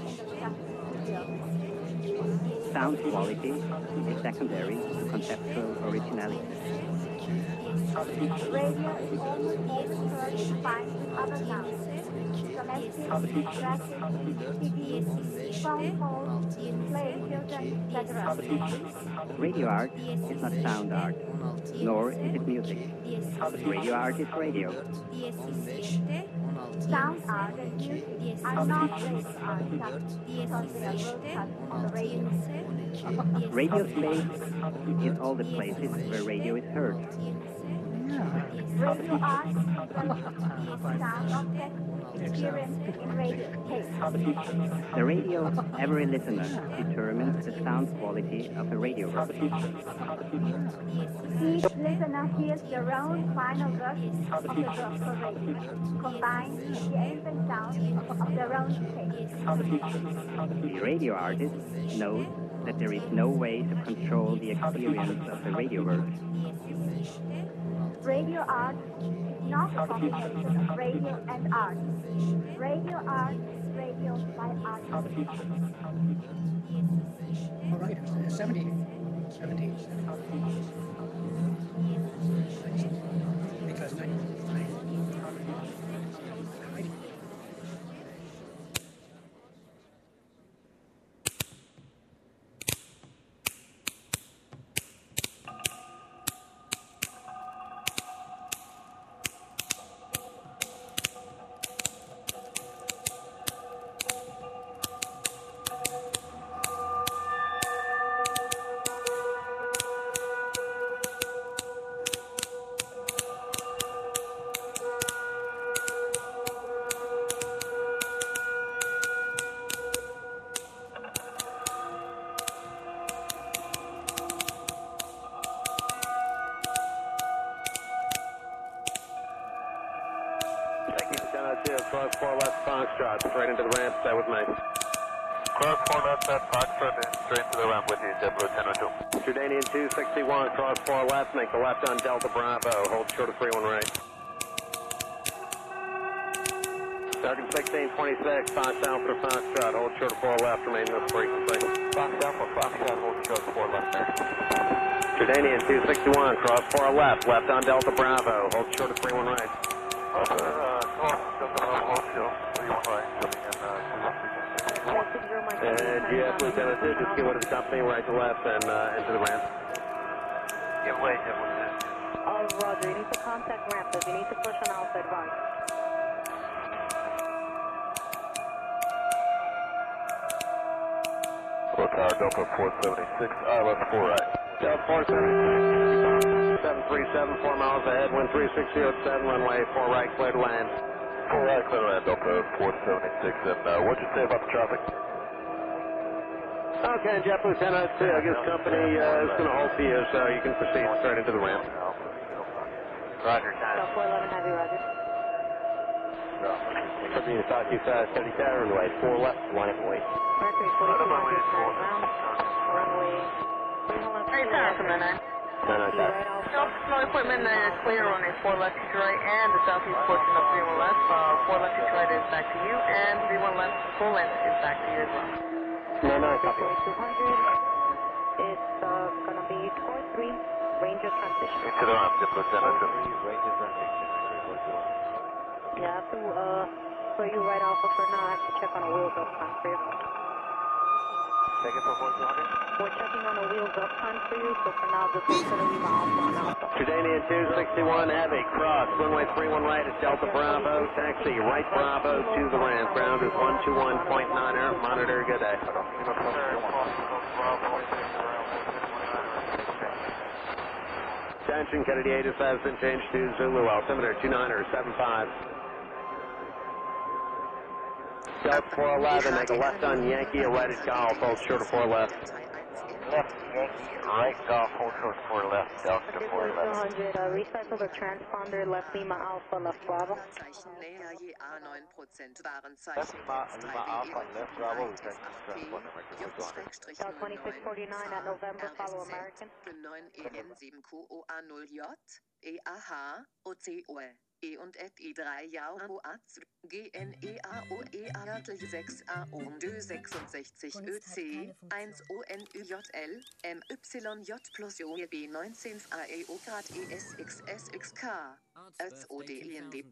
R: the studio.
S: Sound quality is secondary to conceptual originality.
R: Radio is almost always heard combined with other sounds. Domestic, traffic, T V, phone calls, play filters, et cetera.
S: Radio art is not sound art. nor is it music. Radio art is radio.
R: Sound art and music are not radio art because they are broadcast on the radio.
S: Radio space is all the places where radio is heard.
R: Radio art is the sound objects experienced in radio tape.
S: The radio of every listener determines the sound quality of a radio work.
R: Each listener hears their own final version of the work for radio, combined with the ambient sound of their own tape.
S: The radio artist knows that there is no way to control the experience of the radio work.
R: Radio art is not a combination of radio and art. Radio art is radio by art.
T: All right, seventy. seventy. Because ninety.
U: Cross four left, Foxtrot, straight into the ramp, stay with me.
V: Cross four left, at Foxtrot, and straight to the ramp with you, JetBlue ten oh two.
U: Jordanian two sixty-one, cross four left, make the left on Delta Bravo, hold short of three one right. Sergeant sixteen twenty-six, Fox Alpha Foxtrot, hold short of four left, remain in this frequency.
V: Fox Alpha Foxtrot, hold short of four left there.
U: Jordanian two sixty-one, cross four left, left on Delta Bravo, hold short of three one right.
V: Okay, uh, north, Delta Bravo, hold short, three one right, coming in, uh,
U: And G F Lieutenant two, just give it to the company, right to left, and uh, into the ramp.
V: Give way, Jet Lieutenant.
W: Oh, Roger, you need to contact ramp, you need to push on outside right.
V: Tower Delta four seventy-six, I left four right.
U: Delta four seventy-six, seven three seven, four miles ahead, wind three six zero seven, runway four right, clear to land.
V: four right, clear to land, Delta four seventy-six, and uh, what'd you say about the traffic?
U: Okay, Jet Lieutenant two, I guess company uh, is going to hold for you, so you can proceed straight into the ramp.
V: Roger, time.
W: Delta four eleven, heavy, Roger.
U: Company to talk to you fast, thirty tower, runway four left, line up away.
W: Mercury forty-two, runway.
X: Hey, tower from the nine.
U: nine nine tower.
X: No, no equipment uh, clear, runway four left to right, and the southeast portion of three one left. Uh, four left to right is back to you, and three one left, full length is back to you as well.
U: nine nine, copy.
W: two hundred. It's uh, going to be four three, range of transition.
V: Into the ramp, Jet Lieutenant.
U: Range of transition.
W: Yeah, I have to, uh, so you right off of for now, I have to check on a wheels up time for you.
V: Take it for four two hundred.
W: We're checking on a wheels up time for you, so for now, this is going to leave off on alpha.
U: Jordanian two sixty-one, heavy, cross, runway three one right at Delta Bravo, taxi, right Bravo to the ramp, ground is one two one point nine er, monitor, good day. Attention, Kennedy eight has been changed to Zulu, altimeter two niner seven five. Delta four eleven, make a left on Yankee, a right at Golf, hold short of four left.
V: Left Yankee, right Golf, hold short of four left, Delta four eleven.
W: two hundred, uh, recycle the transponder, left Lima Alpha, left Bravo.
V: Left Lima, Lima Alpha, left Bravo, return to transponder, Mexico two hundred.
W: Del twenty-six forty-nine at November, follow American.
Y: E und et I drei Jau O A G N E A O E A Gürtel sechs A O Dö sechsundsechzig Ö C eins O N Ü J L M Y J plus O B neunzehn A E O Grad E S X S X K S O D I N D.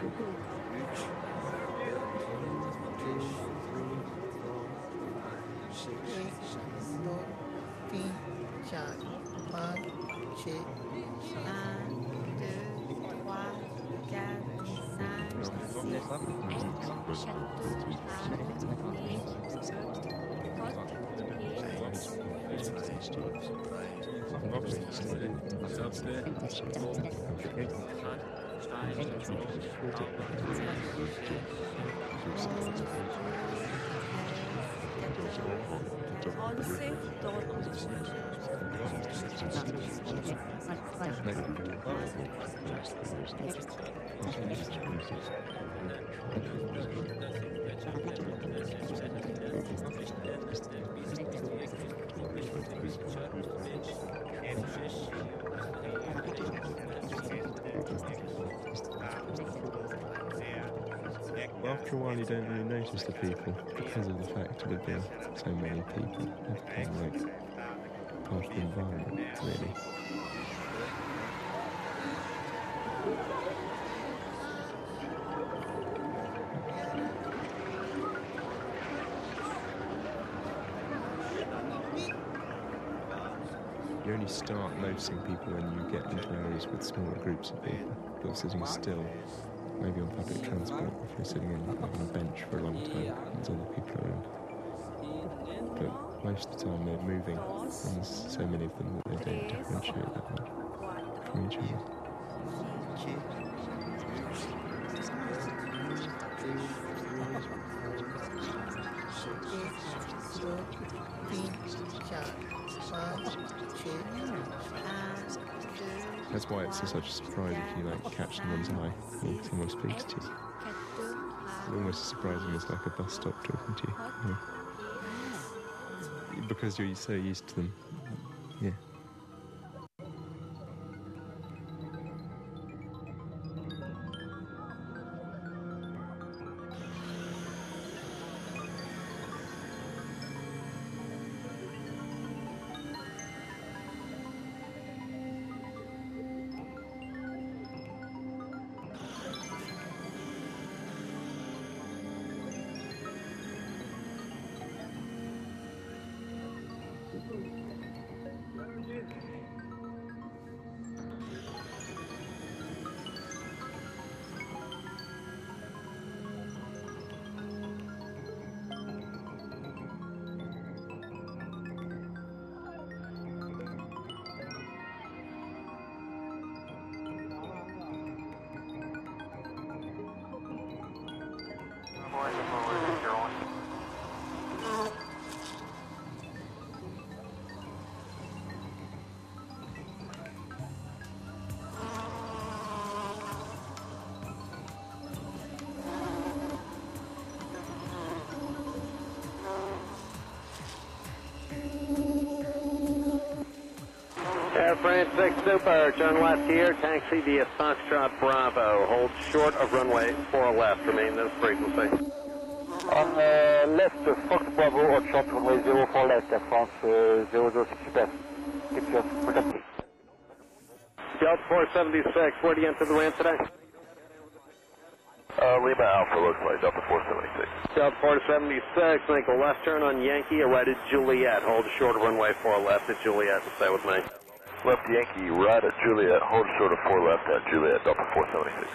A: After a while you don't really notice the people because of the fact that there being so many people. It became like part of the environment, really. You only start noticing people when you get into areas with smaller groups of people. If you're sitting still, maybe on public transport, if you're sitting in, like, on a bench for a long time, and there's other people around. But most of the time they're moving, and there's so many of them that they don't differentiate that much from each other. That's why it's such a surprise if you like catch someone's eye when someone speaks to you. It's almost as surprising as like a bus stop talking to you. Yeah. Because you're so used to them. Yeah.
U: Air France six Super, turn left here, taxi via Foxtrot Bravo. Hold short of runway four left, remain this frequency.
V: On uh, left, Fox Bravo, hold short runway zero four left, Air France uh, zero zero six Super. Keep your frequency.
U: Delta four seventy-six, where do you enter the ramp today?
V: Uh, Lima Alpha, locally, Delta four seventy-six.
U: Delta four seventy-six, make a left turn on Yankee, or right at Juliet. Hold short of runway four left at Juliet and stay with me.
V: Left Yankee, right at Juliet, hold short of four left at Juliet, Delta four seventy-six.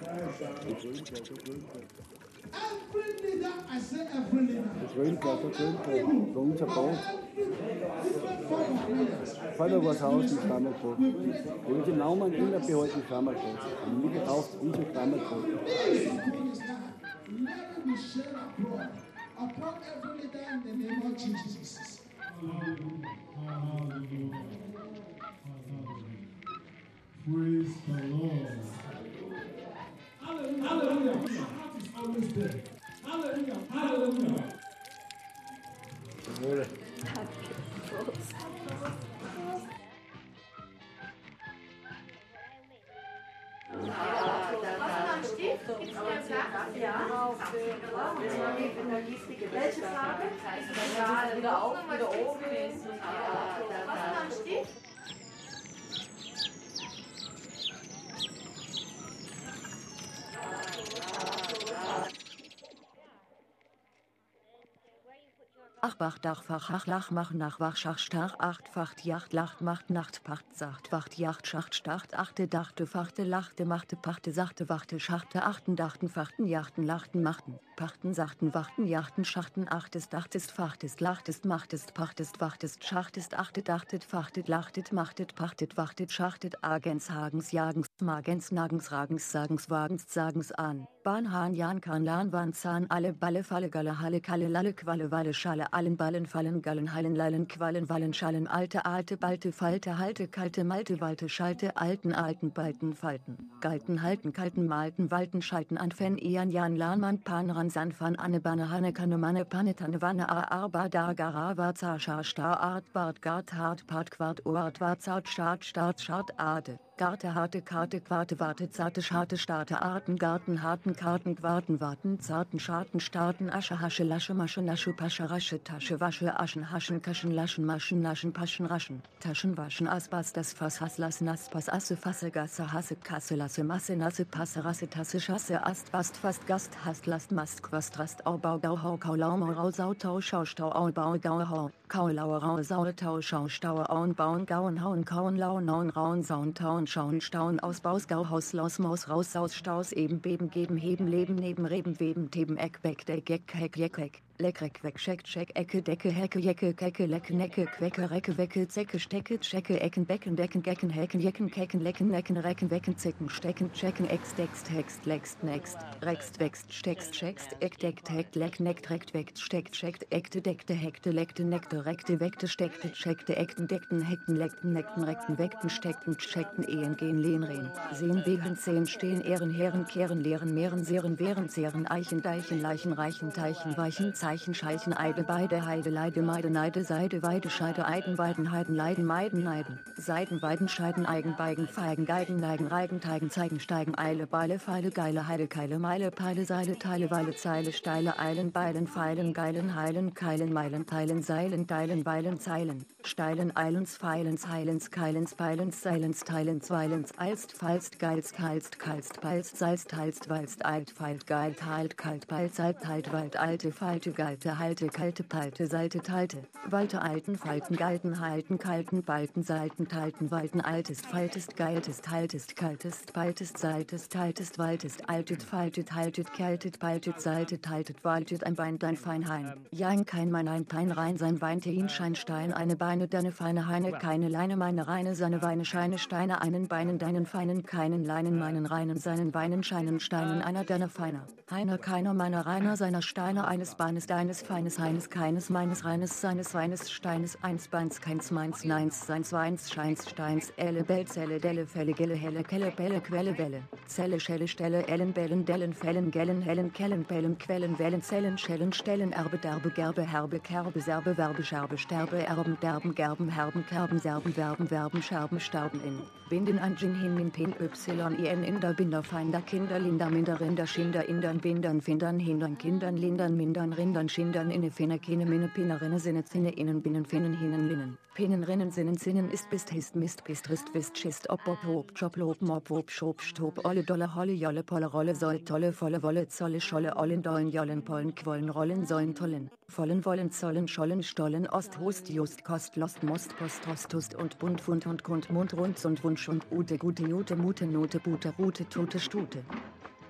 B: Das Röntgen, das Röntgen, bei uns ein Bad. Fällt da was aus, im Stammelbad. Wenn Sie den Namen immer behalten, Stammelbad. Wenn nicht getauft, wie so Stammelbad.
C: Praise the Lord. Hallelujah. My heart is always there. Hallelujah. Hallelujah.
D: Welche Farbe? Ja, wieder auf, wieder oben. Was ist ein Stift?
G: Achbach, Dachfach, Achlach, Mach, Nachwach, Schach, Stach, Achtfacht, Jacht, Lacht, Macht, Nacht, Pacht, Sacht, Wacht, Jacht, Schacht, Stacht, Achte, Dachte, Fachte, Lachte, Machte, Pachte, Sachte, Wachte, Schachte, Achten, Dachten, Fachten, Jachten, Lachten, Machten, Pachten, Sachten, Wachten, Jachten, Schachten, Achtest, Dachtest, Fachtest, Lachtest, Machtest, Pachtest, Wachtest, Schachtest, Achtet, Achtet, Fachtet, Lachtet, Machtet, Pachtet, Wachtet, Schachtet, Agens, Hagens, Jagens, Magens, Nagens, Ragens, Sagens, Wagens, Sagens, An, Bahn, Hahn, Jan, Kahn, Lahn, Wahn, Zahn, Alle, Balle, Falle, Galle, Halle, Kalle, Lalle, Qualle, Walle, Schalle, Allen, Ballen, Fallen, Gallen, Hallen, Lallen, Quallen, Wallen, Schallen, Alte, Alte, Balte, Falte, Halte, Kalte, Malte, Walte, Schalte, Alten, Alten, Balten, Falten, Galten, Halten, Kalten, Malten, Walten, Schalten, Anfen, Ian, Jan, Lahnmann, Pan, Ran, Sanfan, Anne, Banne, Hanne, Kanne, Manne, Panne, Tanne, Wanne, A, Arba, Da, Gara, War, Zar, Schar, Star, Art, Bart, Gart, Hart, Part, Quart, Oart, War, Zart, Start, Start, Schart, Ade. Garte, harte, Karte, Quarte, Warte, zarte, scharte, Starte, Arten, Garten, harten, Karten, Quarten, Warten, zarten, Scharten, Starten, Asche, Hasche, Lasche, Masche, Nasche, Pasche, Rasche, Tasche, Wasche, Aschen, Haschen, Kaschen, Laschen, Maschen, Naschen, Paschen, Raschen, Taschen, Waschen, Aspas, das Fass, Hass, Lassen, Aspas, Asse, Fasse, Gasse, Hasse, Kasse, Lasse, Masse, Nasse, Passe, Rasse, Tasse, Schasse, Ast, Bast, Fast, Gast, Hast, Last, Mast, Quast, Rast, Au, Bau, Gau, Hau, Kau, Lau, Mau, Rau, Sau, Tau, Schau, Stau, Au, Bau, Gau, Hau, Kau, Lauer, Rau, Sau, Tau, Schau, Stauer, Auen, Bauen, Gauen, Hauen, Kauen, Lauen, Nauen, Rauen, Sauen, Tauen, Schauen, Stauen, Ausbaus, Gau, Haus, Laus, Maus, Raus, Saus, Staus, Eben, Beben, Geben, Heben, Leben, Neben, Reben, Weben, Teben, Eck, Beck, Deck, Eck, Heck, Jeck, Heck, Leckreck, Weg, Scheck, Check, Ecke, Decke, Hecke, Jecke, Kecke, Lecke, Necke, Quecke, Recke, Wecke, Zecke, Stecke, Checke, Ecken, Becken, Decken, Gecken, Hecken, Jecken, Kecken, Lecken, Necken, Recken, Wecken, Zecken, Stecken, Checken, Ex, Dext, Hext, Lext, Next, Rext, Wächst, Steckst, Checkst, Eck, Deckt, Heckt, Leck, Neckt, Reckt, Weckt, Steckt, Checkt, Eckte, Deckte, Heckte, Leckte, Neckte, Reckte, Weckte, Steckte, Checkte, Eckten, Deckten, Heckten, Leckten, Neckten, Reckten, Weckten, Steckten, Checkten, Ehen, Gehen, Lehen, Rehen, Sehen, Wegen, Zehen, Stehen, Ehren, Heeren, Kehren, Lehren, Meeren, Sehren, Wehren, Zehren, Eichen, Deichen, Leichen, Reichen, Teichen, Weichen, Zeichen, Scheichen, Eide, Beide, Heide, Leide, Meide, Neide, Seide, Weide, Scheide, Eiden, Weiden, Heiden, Leiden, Meiden, Neiden, Seiden, Weiden, Scheiden, Eigen, Beigen, Feigen, Geigen, Neigen, Reigen, Teigen, Zeigen, Steigen, Eile, Beile, Feile, Geile, Heide, Keile, Meile, Peile, Seile, Teile, Weile, Zeile, Steile, Eilen, Beilen, Feilen, Geilen, Heilen, Keilen, Meilen, Teilen, Seilen, Deilen, Weilen, Zeilen, Steilen, Eilens, Feilens, Heilens, Keilens, Beilens, Seilens, Teilens, Weilens, Eilst, Feilst, Geilst, Heilst, Keilst, Peilst, Seilst, Heilst, Weilst, Eilt, Feilt, Geilt, Heilt, Kalt, Peilt, Seilt, Halt, Wald, Alte, Falte, Galte, Halte, Kalte, Palte, Salte, Talte, Walte, Alten, Falten, Galten, Halten, Kalten, Balten, Salten, Talten, Walten, Altest, Faltest, Geiltest, Haltest, Kaltest, Baltest, Saltest, Taltest, Waltest, Altet, Faltet, Haltet, Kältet, Baltet, Saltet, Haltet, Waltet, ein Bein, dein Feinheim, Jein, kein Mein, ein Pein, rein, sein Weinte, ihn, Schein, Stein, eine Beine, deine feine Heine, keine Leine, meine Reine, seine Weine, Scheine, Steine, einen Beinen, deinen Feinen, keinen Leinen, meinen Reinen, seinen Beinen, Scheinen, Steinen, einer deiner Feiner, Heiner, keiner meiner Reiner, seiner Steine, eines Beines, deines Feines, Heines, keines, meines, Reines, seines Weines, Steines, eins Beins, keins, meins, neins, seins, Weins, Scheins, Steins, Elle, Bell, Zelle, Delle, Felle, Gelle, Helle, Kelle, Belle, Quelle, Welle, Zelle, Schelle, Stelle, Ellen, Bellen, Dellen, Fellen, Gellen, Hellen, Kellen, Bellen, Quellen, Wellen, Zellen, Schellen, Stellen, Erbe, Derbe, Gerbe, Herbe, Kerbe, Serbe, Werbe, Scherbe, Sterbe, Erben, Derben, Gerben, Herben, Kerben, Serben, Werben, Werben, Scherben, Sterben in, Binden, Anjin, Hin, Min, Pin, Y, I, N, Inder, Binder, Feinder, Kinder, Linder, Minder, Rinder, Schinder, Indern, Bindern, Findern, Hindern, Kindern, Lindern, Mindern, Rindern, Schindern, Inne, Finne, Kine, Minne, Pinnerinne, Sinne, Zinne, Innen, Binnen, Finnen, Hinnen, Linnen, Pinnen, Rinnen, Sinnen, Sinnen, Ist, Bist, Hist, Mist, Bist, Rist, Wist, Schist, Ob, Ob, Hob, Job, Lob, Mob, Wob, Schob, Stob, Olle, Dolle, Holle, Jolle, Polle, Rolle, Soll, Tolle, Volle, Wolle, Zolle, Scholle, Ollen, Dollen, Jollen, Pollen, Quollen, Rollen, Sollen, Tollen, Vollen, Wollen, Zollen, Schollen, Stollen, Ost, Host, Just, Kost, Lost, Most, Post, Rostust und Bund, Fund und Kund, Mund, Runz und Wunsch und Ute, Gute, Jute, Mute, Note, Bute, Rute, Tute, Stute.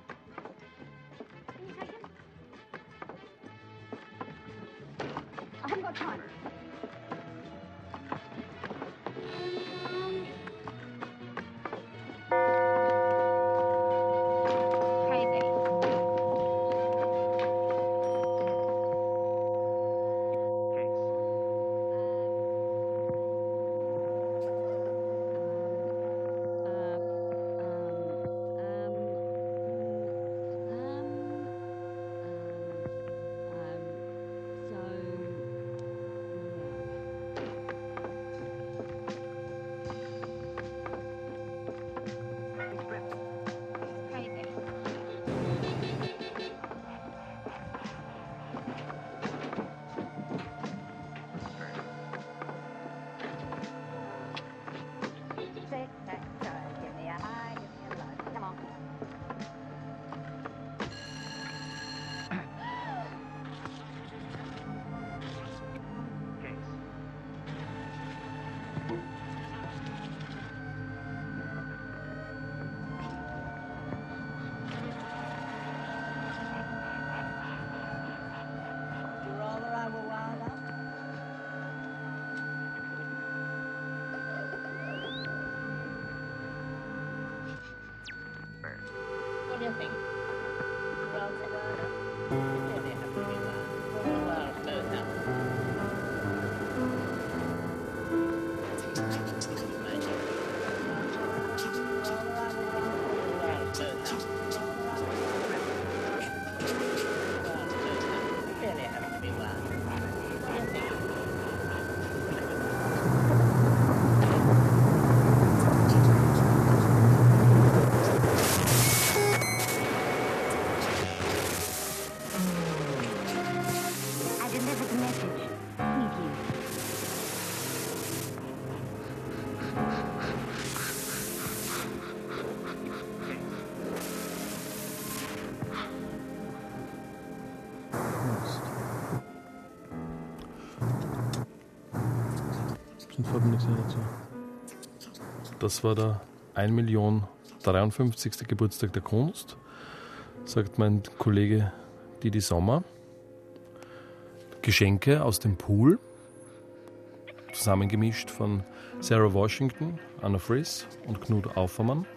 E: Das war der ein Million dreiundfünfzigste Geburtstag der Kunst, sagt mein Kollege Didi Sommer. Geschenke aus dem Pool, zusammengemischt von Sarah Washington, Anna Friss und Knut Aufermann.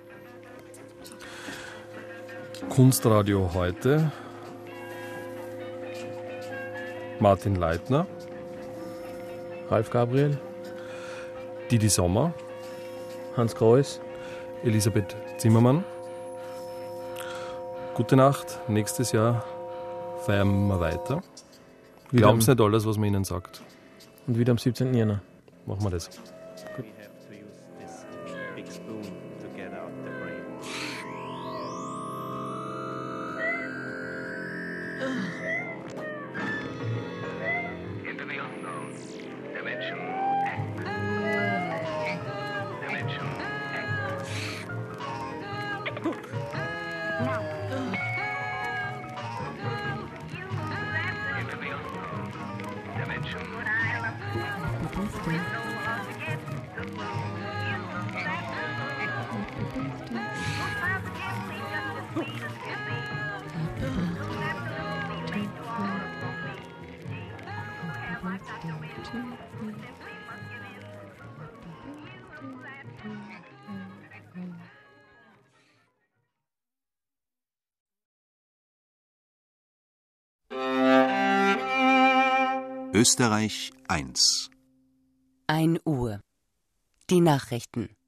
E: Kunstradio heute, Martin Leitner,
F: Ralf Gabriel,
E: Didi Sommer,
F: Hans Kreuss,
E: Elisabeth Zimmermann. Gute Nacht, nächstes Jahr feiern wir weiter. Glauben Sie nicht alles, was man Ihnen sagt.
F: Und wieder am siebzehnten Jänner.
E: Machen wir das.
F: Gut.
H: Österreich eins.
I: ein Uhr. Die Nachrichten.